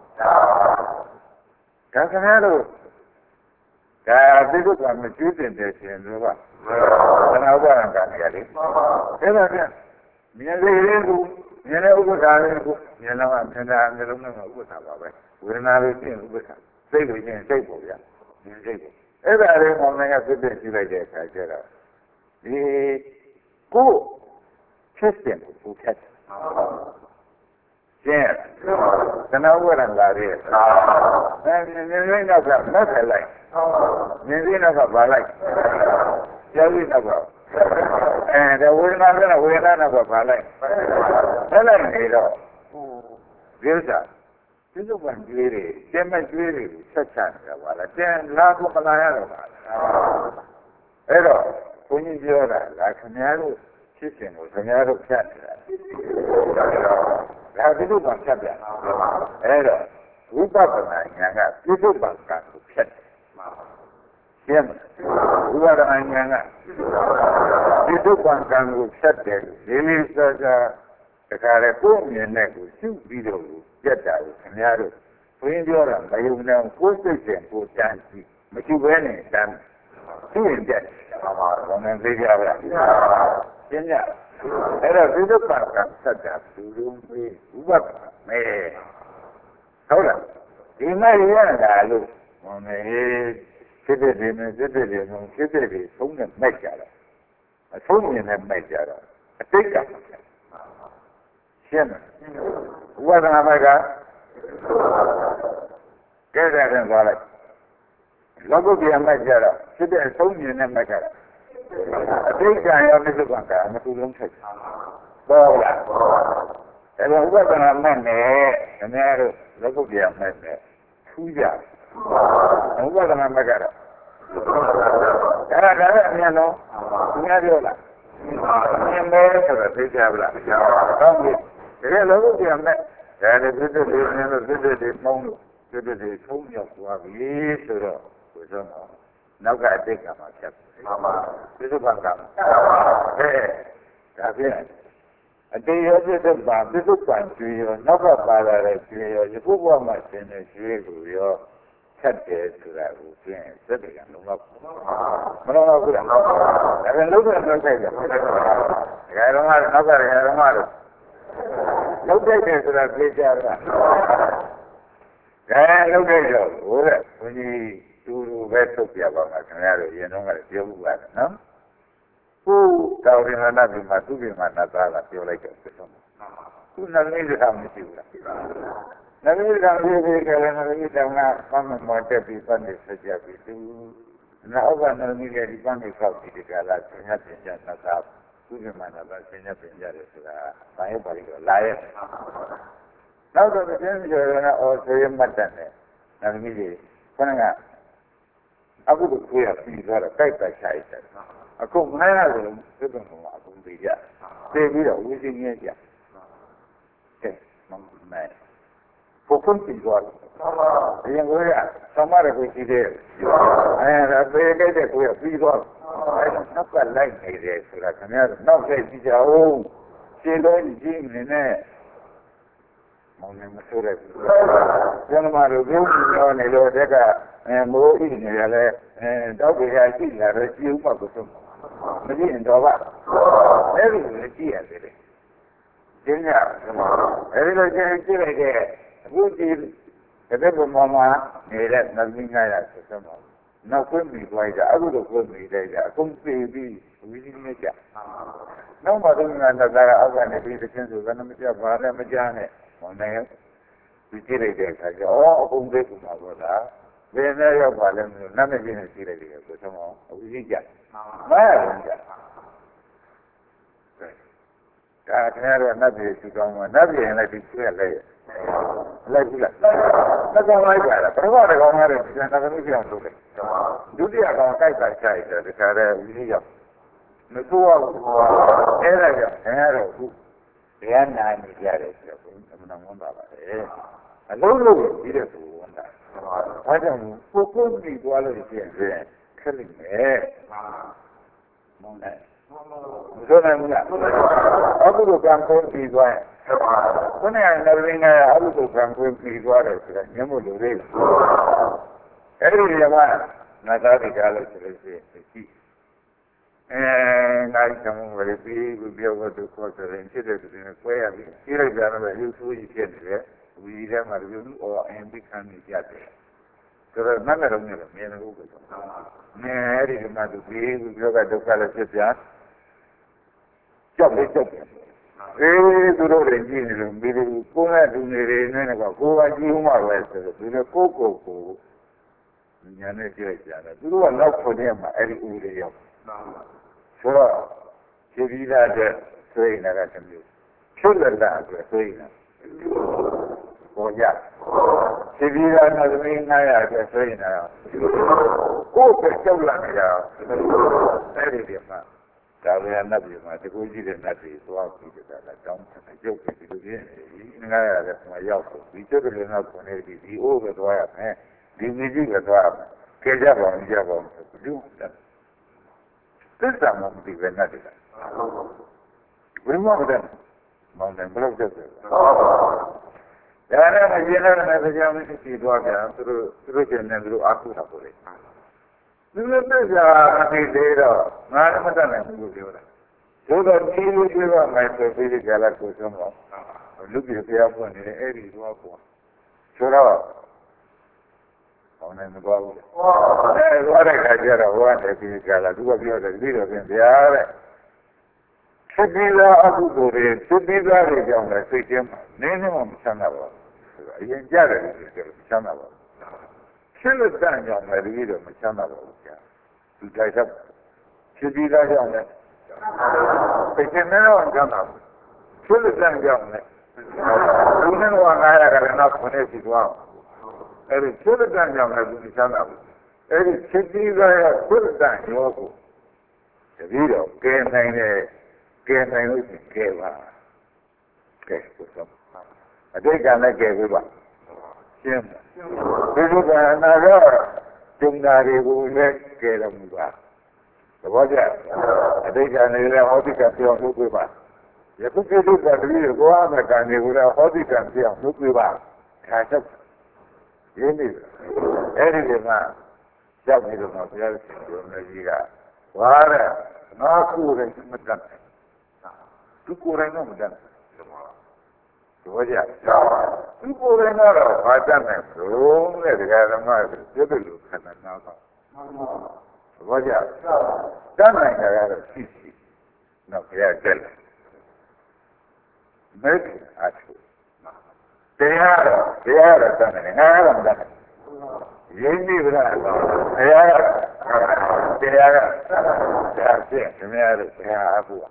ခင်ဗျားတို့ဒါသိကုကမကျွတ်တင်တယ်ရှင်တို့ကသနာဥပါဒံကံရလေအဲ့ဒါကမြင်စေရင်ကိုမြင်တဲ့ဥပ္ပဒါလေးကိုမြင်တော့မြင်တာအလုံးနဲ့ဥပ္ပဒါပါပဲဝေဒနာလေးရှင်းဥပ္ပဒါစိတ်ကိုရှင်းစိတ်ပေါ့ဗျာမြင်စိတ်ကိုအဲ့ဒါလေးမောင်နိုင်ကဖြစ်ဖြစ်ကြည့်လိုက်တဲ့အခါကျတော့ဒီကိုဖြစ်တယ်ကိုဖြတ်ရှင်းသနာဥပါဒံကလေးမြင်နေတော့ကမက်ဖက်လိုက်မြင်သေးတော့ကပါလိုက်ကြားပြီးတော့ဒါဝေဒနာနဲ့ဝေဒနာနဲ့ပါလိုက်ဆက်လိုက်နေတော့ဒီဥစ္စာဒီလိုပဲကျွေးတယ်ကျင်းမကျွေးတယ်ဆက်ချနေတာပါလားကျန်လာဖို့မလာရတော့ပါအဲ့တော့ဘုန်းကြီးပြောတာလားခင်ဗျားတို့ဖြစ်စဉ်ကိုခင်ဗျားတို့ဖြတ်နေတာဒါဒီလိုမှဖြတ်ပြန်အဲ့တော့ဝိပဿနာဉာဏ်ကပြစ္ဆုတ်ပံကံကိုဖြတ်ရှင်းမလားဝိပဿနာဉာဏ်ကပြစ္ဆုတ်ပံကံကိုဖြတ်တယ်လေးလေးစားစားတခါလေကိုယ်မြင်တဲ့ကိုရှုပြီးတော့ပြတ်တာကိုခင်ဗျားတို့ဘုရင်ပြောတာမယုံနဲ့ကိုယ်စိတ်ရှင်ကိုတန်းကြည့်မရှိဘဲနဲ့တန်းသူ့ရင်ပြတ်ပါပါတော့နည်းသိကြပါရှင်းကြအဲ့တော့ပြစ္ဆုတ်ပံကံဆက်တာသူတို့မေးဥပဒနာမဲဟုတ်လားဒီမဲ့ရတာလို့ဟောနေဖြစ်တဲ့ဒီနဲ့ဖြစ်တဲ့ဒီနဲ့ဖြစ်တဲ့ဒီသုံးနဲ့မဲ့ကြတာအဆုံးမြင်နဲ့မဲ့ကြတာအတိတ်ကရှင်းတယ်ဝိပဿနာမဲ့ကကဲတဲ့ရင်သွားလိုက်လောကုတ္တရာမဲ့ကြတော့ဖြစ်တဲ့အဆုံးမြင်နဲ့မဲ့ကြတာအတိတ်ကရောပြစ္ဆုတ်ကံမတူလုံးထိုက်ဟုတ်လားအဲ့တော့ဥပဒနာမဲ့နဲ့ခင်ဗျားတို့လောကုတ္တရာမဲ့နဲ့ထူးကြဥပဒနာမဲ့ကတော့အဲ့ဒါလည်းအမြင်လုံးသူများပြောလားအမြင်မဲဆိုတော့သိကြပါလားဟုတ်ပြီဒါလောကုတ္တရာမဲ့ဒါလည်းပြည့်စုံတယ်နည်းလို့ပြည့်စုံတယ်မုန်းလို့ပြည့်စုံတယ်ထုံးရောက်သွားပြီဆိုတော့ဘယ်တော့နောက်ကအတိတ်ကမှဖြတ်ပြစ္ဆုတ်ပံကဒါဖြင့်အတေရောပြစ္ဆုတ်ပံပြစ္ဆုတ်ပံကျွေရောနောက်ကပါလာတဲ့ကျွေရောယခုဘဝမှာသင်တဲ့ကျွေကိုရောဖြတ်တယ်ဆိုတာကိုဖြင့်စက်တွေကလုံးဝမလုံးတော့ဘူးလားဒါပေမဲ့လုံးဝလုံးဆိုင်တယ်ဒါကတော့နောက်ကလည်းတော့မှတော့လုံးတိုက်တယ်ဆိုတာသိကြတာလုံးတိုက်တော့ဟိုတဲ့ဘုန်းကြီးတူတူပဲထုတ်ပြပါမှာခင်ဗျားတို့ရင်တော့ကလည်းပြောမှုပါတယ်နော်ဟုတ်တော်ရင်နာပြီမှာသူ့ပြင်မှာနာသားကပြောလိုက်တယ်ဆိုတော့သူနမင်းစကားမရှိဘူးလားနမင်းစကားပြောပြီးကြတယ်နမင်းတောင်ကဘာမှမတက်ပြီးပတ်နေဆက်ကြပြီးသူနောက်ကနမင်းရဲ့ဒီပန်းကိုခောက်ပြီးဒီကလာဆင်းရဲပြင်ကြနာသားသူ့ပြင်မှာနာသားဆင်းရဲပြင်ကြတယ်ဆိုတာဘာရဲ့ပါလိတော့လာရဲ့နောက်တော့ကျင်းကျော်ရအော်ဆေးမှတ်တယ်နမင်းကြီးခဏကအခုတို့ခွေးရပြီးသွားတော့တိုက်တိုက်ဆိုင်တယ်အခု900လုံးသစ်ပင်ကအခုပြီးကြသိပြီးတော့ဝီစင်းကြီးကြကဲမမဲဖို့ဖွင့်ပြီးသွားတယ်အရင်ကသမရကိုကြည့်တယ်ဒါပေမဲ့တဲ့ကိုပြီးသွားနောက်ကလိုက်နေတယ်ဆိုတာခင်ဗျားတို့နောက်ဆက်ကြည့်ကြအောင်ရှင်းလို့ကြည့်နေနဲ့မောင်နေမဆိုးတဲ့ကျန်မာတို့ပြုံးပြောနေလို့တက်ကမိုးဣနေရလဲတောက်ကြရရှိလာတော့ကြည့်ဥပကုဆုံးမကြည့်ရင်တော့ပါအဲ့ဒီကိုကြည့်ရတယ်လေကျင်းရအဲ့ဒီလိုကြည့်လိုက်တဲ့အခုဒီတဲ့ဘုံမှာနေတဲ့နတ်မင်း900ဆိုတော့နောက်ခွင့်ပြီးသွားကြအခုတော့ခွင့်ပြီးလိုက်ကြအကုန်ပြေးပြီးဝီးနေကြနောက်မှတော့ငါသားကအောက်ကနေပြီးတစ်ချင်းဆိုကလည်းမကြပါနဲ့မကြားနဲ့ဟောနေဒီကြည့်လိုက်တဲ့အခါကျတော့အကုန်ပြေးကုန်ပါတော့လားဘယ်နဲ့ရောက်ပါလဲမလို့နတ်မင်းကြီးနဲ့ကြည့်လိုက်တယ်ဆိုတော့အဝီးကြ900လုံးကြဒါခင်ဗျားတို့နတ်ပြည်သူကောင်းမှာနတ်ပြည်ရင်လည်းဒီကျွေးလိုက်လိုက်ဘူးလားသက်သာလိုက်ပါလားပထမတစ်ကောင်ကတော့ဒီကံသမီးပြောင်းလုပ်လိုက်ဒုတိယကောင်တိုက်တာချိုက်တယ်ဒီခါတဲ့ဝီးရောက်မဆိုးရဘူးအဲ့ဒါကြောင့်ခင်ဗျားတို့ခုတရားနာနေကြတယ်ဆိုတော့အမှန်ဝန်တာပါလေအလုံးလုံးပြီးတဲ့သူဝန်တာဒါကြောင့်ကိုကိုပြီးသွားလို့ရှိရင်ခက်လိမ့်မယ်မောင်းတယ်ဆိုနိုင်မလားအခုလိုကံခွင့်ပြီးသွားရင်ခုနကနဗင်းကအခုလိုကံခွင့်ပြီးသွားတယ်ဆိုတာညမို့လို့လေအဲ့ဒီနေရာမှာငါသားတွေကြားလို့ဆိုလို့ရှိရင်ကြည့်နိုင်ကံဝရပြီးပြောတော့ခေါ်တယ်ဖြစ်တဲ့သူတွေကွဲရပြီကြည့်လိုက်ကြတော့လူဆိုးကြီးဖြစ်နေတယ်ဝီထဲမှာလူအော်အင်ဘိခံနေကြတယ်ဆိုတော့နတ်လည်းတော့မြင်လို့ပဲနဲအဲ့ဒီမှာသူပြီးပြောကဒုက္ခလည်းဖြစ်ပြန်ကြောက်တယ်သူတို့တွေကြည့်နေလို့ပြီးကိုယ်နဲ့သူနေနေနဲ့ကကိုယ်ကကြည့်ဦးမှာပဲဆိုတော့သူတို့ကိုညာနဲ့ကြည့်ကြတယ်သူတို့ကနောက်ခွန်ထဲမှာအဲ့ဒီဦးတွေရောက်ဆိုတော့ခြေပြီးသားတဲ့ဆွေးနေတာကတမျိုးချွတ်လက်လာအတွက်ဆွေးနေတာပေါ်ကြခြေပြီးသားနဲ့သမီး900အတွက်ဆွေးနေတာကိုယ်ကကြောက်လာနေတာအဲ့ဒီမှာဒါလည်းနတ်ပြည်မှာတကူကြီးတဲ့နတ်ပြည်သွားပြီးကြတာတောင်းတယ်ရုပ်ပဲဒီလိုပြင်းနေဒီ900လည်းမှာရောက်ဆိုဒီကျုပ်ကလည်းနောက်ခွန်နေဒီအိုးပဲသွားရမယ်ဒီမြကြီးပဲသွားရမယ်ကြကြပါဦးကြပါဦးဒီသစ္စာမှမသိပဲနတ်တွေကဘယ်မှာလဲမောင်တယ်ဘယ်လိုဖြစ်လဲဒါနဲ့မကျင်းတဲ့တရားမရှိသွားပြန်သူတို့ကျင်နေသူတို့အားကိုးတာပေါ့လေသူတို့သစ္စာအသိသေးတော့ငါလည်းမတတ်နိုင်ဘူးပြောတာသို့တော့ဒီလိုပြောရမယ်ဆိုပြီးကြလာကိုဆုံးတော့လူပြည်တရားပွင့်နေတယ်အဲ့ဒီတော့ပေါ့ဆိုတော့ဟောနေမသွားဘူးသွားတဲ့ခါကျတော့ဟိုကနေပြီးကြလာသူကပြောတယ်ပြီးတော့ပြင်ဗျာတဲ့ဖြစ်ပြီးသားအကုသိုလ်တွေဖြစ်ပြီးသားတွေကြောင့်လည်းစိတ်ထဲမှာနည်းနည်းမှမချမ်းသာပါဘူးအရင်ကြတယ်လို့ပြောချမ်းသာပါဘူးဖြစ်လို့တန်ကြောင့်လည်းပြီးတော့မချမ်းသာပါဘူးကြာသူတိုက်သက်ဖြစ်ပြီးသားကြောင့်လည်းစိတ်ထဲနဲ့တော့ချမ်းသာဘူးဖြစ်လို့တန်ကြောင့်လည်းသူနဲ့က900ကလည်းနောက်9နဲ့ရှိသွားအဲ့ဒီစိတ်တန်ကြောင့်လည်းသူချမ်းသာဘူးအဲ့ဒီစိတ်ကြီးကစိတ်တန်ရောကိုတပည့်တော်ကဲနိုင်တယ်ကဲနိုင်လို့ရှိကဲပါကဲဆိုတော့အတိတ်ကလည်းကဲပြီပါရှင်းဒီလိုကအနာကကျုံနာတွေကိုလည်းကဲတော်မူပါသဘောကျအတိတ်ကလည်းဟောတိကပြောင်းလို့ပြပါယခုကိစ္စကတည်းကကိုအားမကန်နေကိုလည်းဟောတိကပြောင်းလို့ပြပါခါချက်ရင်းနေအဲ့ဒီကရောက်နေတော့ဘုရားရှင်ကိုယ်ကြီးကဝါရငါကိုယ်တိုင်မတတ်သူကိုယ်တိုင်တော့မတတ်ဘောကြသူကိုယ်တိုင်တော့ဘာတတ်နိုင်လို့တဲ့ဒကာဓမ္မတွေပြည့်လို့ခန္ဓာနာတော့ဘောကြတတ်နိုင်ကြတော့ရှိတော့ဘုရားကျက်တယ်မဲ့အထုတရားတော့တတ်နိုင်ငါတော့မတတ်ရင်းနှီးကြတာဘုရားတရားကဒါဖြင့်ခင်ဗျားတို့ဘုရားအဖို့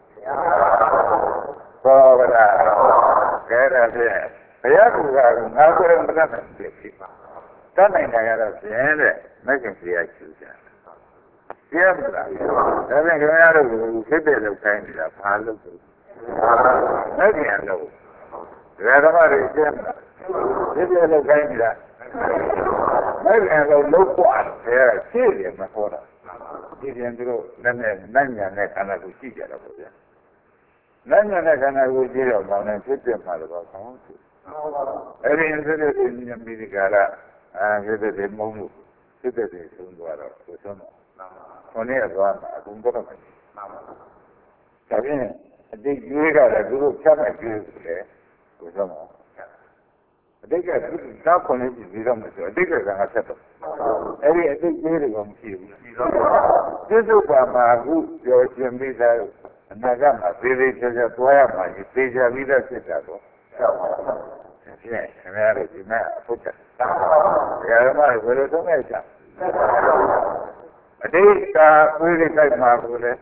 ဘောကရာကဲဒါဖြင့်ဘုရားကငါကိုယ်မတတ်နိုင်ဖြစ်ပါတတ်နိုင်တာကတော့ဖြင့်တဲ့မဂ္ဂင်တရားကျူးကြကျဲမလားဒါဖြင့်ခင်ဗျားတို့ဖြစ်တဲ့လောက်တိုင်းနေတာဘာလို့ဆိုမဂ္ဂင်လို့ဒါဓမ္မတွေကျဲမလားဖြစ်တဲ့လောက်တိုင်းနေတာမဲ့လည်းလုံးပွားတယ်ရှင်းတယ်မဟုတ်တာဒီပြန်သူတို့လည်းနဲ့ညာနဲ့ခန္ဓာကိုရှိကြတော့ဗျာနဲ့ညာနဲ့ခန္ဓာကိုကြည့်တော့ကောင်းတယ်ဖြစ်ပြမှာတော့ကောင်းတယ်အဲ့ဒီဆိုတဲ့ဉာဏ်မိဒီကာရဖြစ်တဲ့မုံမှုဖြစ်တဲ့သုံးသွားတော့ဘုဆုံးတော့ခေါင်းနဲ့သွားမှာအကုန်တော့မယ်ဒါဖြင့်အတိတ်ကျွေးကလည်းသူတို့ဖြတ်မှကျွေးတယ်ဘုဆုံးတော့အတိတ်ကသူသာခွန်နေပြီးတော့မှဆိုအတိတ်ကငါဆက်တော့အဲ့ဒီအတိတ်ကြီးတွေကမရှိဘူးပြစ္ဆုတ်ပါမှာအခုပြောရှင်ပြီးသားအနာဂတ်မှာသေးသေးချာချာသွားရမှာကြီးသေချာပြီးသားဖြစ်တာတော့ဖြင့်ခင်ဗျားတို့ဒီမှာအဖို့ချက်ဒါကမှဘယ်လိုသုံးရချာအတိတ်ကပြေးလိုက်မှာကိုလေ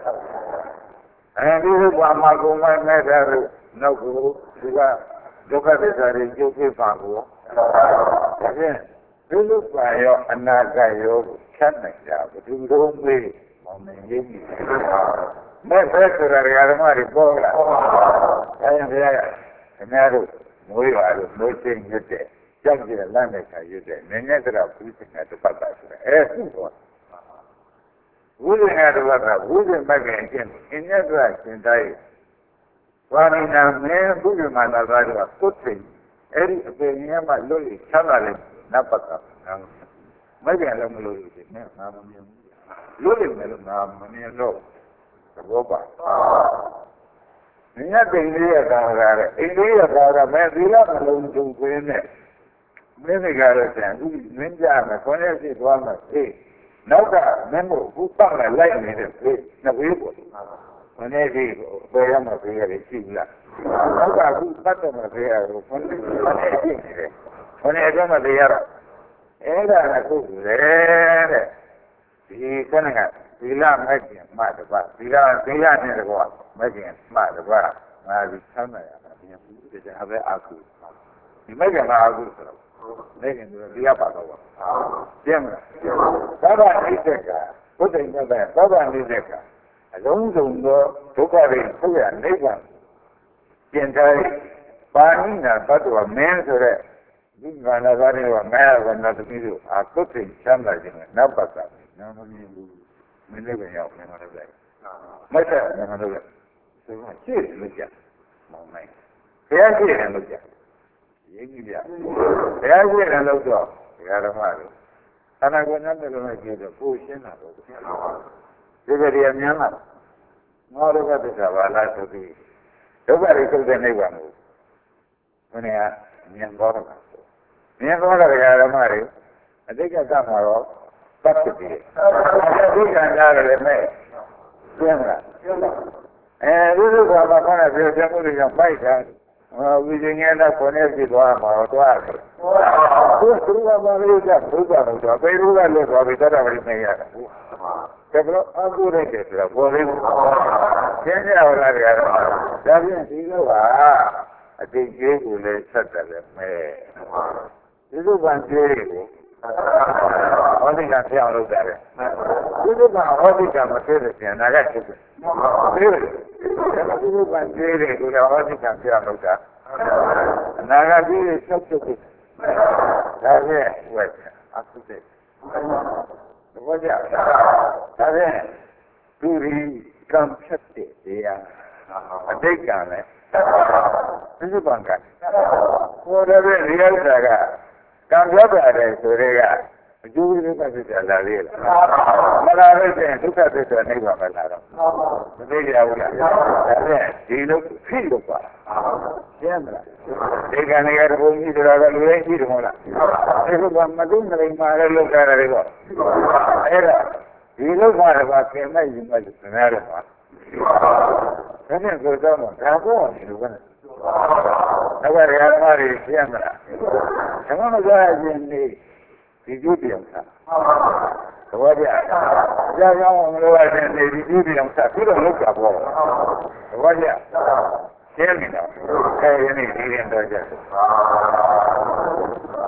အဲဒီလိုပါမှာကိုမနဲ့တဲ့နောက်ကိုဒီကဒုက္ခသစ္စာတွေကျုပ်ဖြစ်ပါကိုဒါဖြင့်ဒီလိုပါရောအနာဂတ်ရောဖြတ်နိုင်ကြဘယ်သူတို့မေးမောင်နေရင်းနေမဲ့ဖက်ဆိုတာဓမ္မတွေပေါ်လာအဲဒါဗျာခင်ဗျားတို့မွေးပါလို့မွေးချင်းရတဲ့ကြောက်ကြလမ်းနဲ့ခါရတဲ့နည်းနည်းကတော့ဘူးစင်ကတပတ်ပါဆိုရဲသူ့တော့ဘူးစင်ကတော့ဘူးစင်မကင်ချင်းအင်းရတဲ့ရှင်တိုင်းဘာလို့လဲမင်းဘုရားမှာလာတော့သုတ်သိအဲ့ဒီအပေရမ်းမှလွတ်လိချမ်းသာတယ်နတ်ပတ်ကမကြံလည်းမလို့ရှိနေငါမမြင်ဘူးလွတ်လိမ့်မယ်လို့ငါမမြင်တော့သဘောပါမြတ်တင်လေးရတာကလည်းအိန္ဒိယဘာသာမဲ့သီလမလုံးကျုံသွင်းနဲ့မင်းတွေကတော့ဆံအခုမင်းကြမယ်ခေါင်းရရှိသွားမယ်အေးနောက်ကမင်းတို့ခုပတ်လာလိုက်နေတဲ့ဖေးနှစ်ဝေးပေါ့မနေ့ကဘယ်ရမှာဖေးရတယ်ရှိဘူးလားနောက်ကခုပတ်တော့မှာဖေးရတယ်ခေါင်းလေးရှိနေတယ်ခေါင်းလေးတော့မဖေးရတော့အဲ့ဒါကခုလေတဲ့ဒီကနေ့ကသီလမဲ့ကျင်မှတပါသီလနဲ့တကွာမဲ့ကျင်မှတပါငါဒီဆမ်းနေရတာဒီဘူးတရားပဲအာကုဒီမဲ့ကျင်ကအာကုဆိုတော့မဲ့ကျင်ဆိုတရားပါတော့ကျင်းမလားသာဗနိစ္စကဘုဒ္ဓမြတ်ပဲသာဗနိစ္စကအလုံးစုံသောဒုက္ခတွေထုတ်ရနိဗ္ဗာန်ကျင်တိုင်းပါဏိနာဘတ်တော်မင်းဆိုတဲ့ဒီကနာသားတွေကငါရကနာသမီးတို့အာကုသိချမ်းသာခြင်းနဲ့နတ်ပတ်တာနာမမြင်ဘူးမင်းလည်းရောက်နေမှာလေမတ်တယ်နာမလို့ဆိုတော့ရှေ့လို့ကြမောင်းနိုင်ဘုရားရှေ့တယ်လို့ကြရေးကြည့်ပြဘုရားရှေ့တယ်လို့တော့ဒကာဓမ္မတို့ခန္ဓာကိုယ်နဲ့လည်းလည်းကြည့်တော့ကိုရှင်းတာတော့ဒီကတည်းကမြန်လာငါတို့ကတစ္ဆာဘာလားဆိုပြီးဒုက္ခတွေထုတ်တဲ့နိဗ္ဗာန်ကိုဘယ်နဲ့မြန်သွားတော့မြင်သွားတဲ့ဓမ္မတွေအတိတ်ကသမှာတော့တတ်ဖြစ်တယ်။ဒီကံကြရတယ်မဲ့ကျင်းလား။အဲဒီလိုကမှခဏပြောပြမှုတွေကြောင့်ပိုက်တာဝိဇ္ဇင်ရဲ့တော့ခေါင်းနဲ့ဖြစ်သွားမှာတော့တွားတယ်။သူကဘာလို့ကြဘုရားလို့ဆိုပေရုကလို့ဆိုပြီးတတ်တာပဲနေရတယ်။ဒါကလည်းအကုရိတ်တယ်ဆိုတာပေါ်လေးကိုရှင်းရအောင်လားဓမ္မ။ဒါဖြင့်ဒီလိုကအတိတ်ကြီးကိုလည်းဆက်တယ်လေမဲဒီလိုကကြေးတွေကိုဟောဒီကပြောင်းလုပ်တာလေဒီလိုကဟောဒီကမသေးတဲ့ပြန်နာကဖြစ်တယ်ဒီလိုကကြေးတွေကိုဟောဒီကပြောင်းလုပ်တာအနာဂတ်ကြီးချုပ်ချုပ်ဖြစ်ဒါဖြင့်ဝက်အခုတည်းဘောကြဒါဖြင့်သူဒီကံဖြတ်တဲ့တရားအတိတ်ကလည်းပြစ္ဆုတ်ပံကဘောရတဲ့ဒီဥစ္စာကကံဖြတ်ပါတယ်ဆိုတဲ့ကအကျိုးဒုက္ခဖြစ်ကြလာလေမလားလို့ဆိုရင်ဒုက္ခဖြစ်တဲ့နိဗ္ဗာန်ပဲလာတော့မသိကြဘူးလားဒါဖြင့်ဒီလိုဖြစ်လို့ပါရှင်းမလားဒီကနေ့ကဘုန်းကြီးတို့ကလူရင်းရှိတယ်မဟုတ်လားဒီလိုကမသိမလိမ္မာတဲ့လောကရတွေကအဲ့ဒါဒီလောကရကပြင်မဲ့ယူမဲ့လို့နားရမှာဒါနဲ့ကိုတော့ဒါပေါ်နေလို့ပဲနောက်ကရဟန်းတွေရှင်းမလားဓမ္မမစားခြင်းနေဒီကျိုးပြောင်းတာသဘောကျကြာကြောင်းမလို့ရတဲ့နေဒီကျိုးပြောင်းတာပြီးတော့လောက်တာပေါ့သဘောကျရှင်းနေတော့ခဲရင်းနေဒီရင်တော့ကျ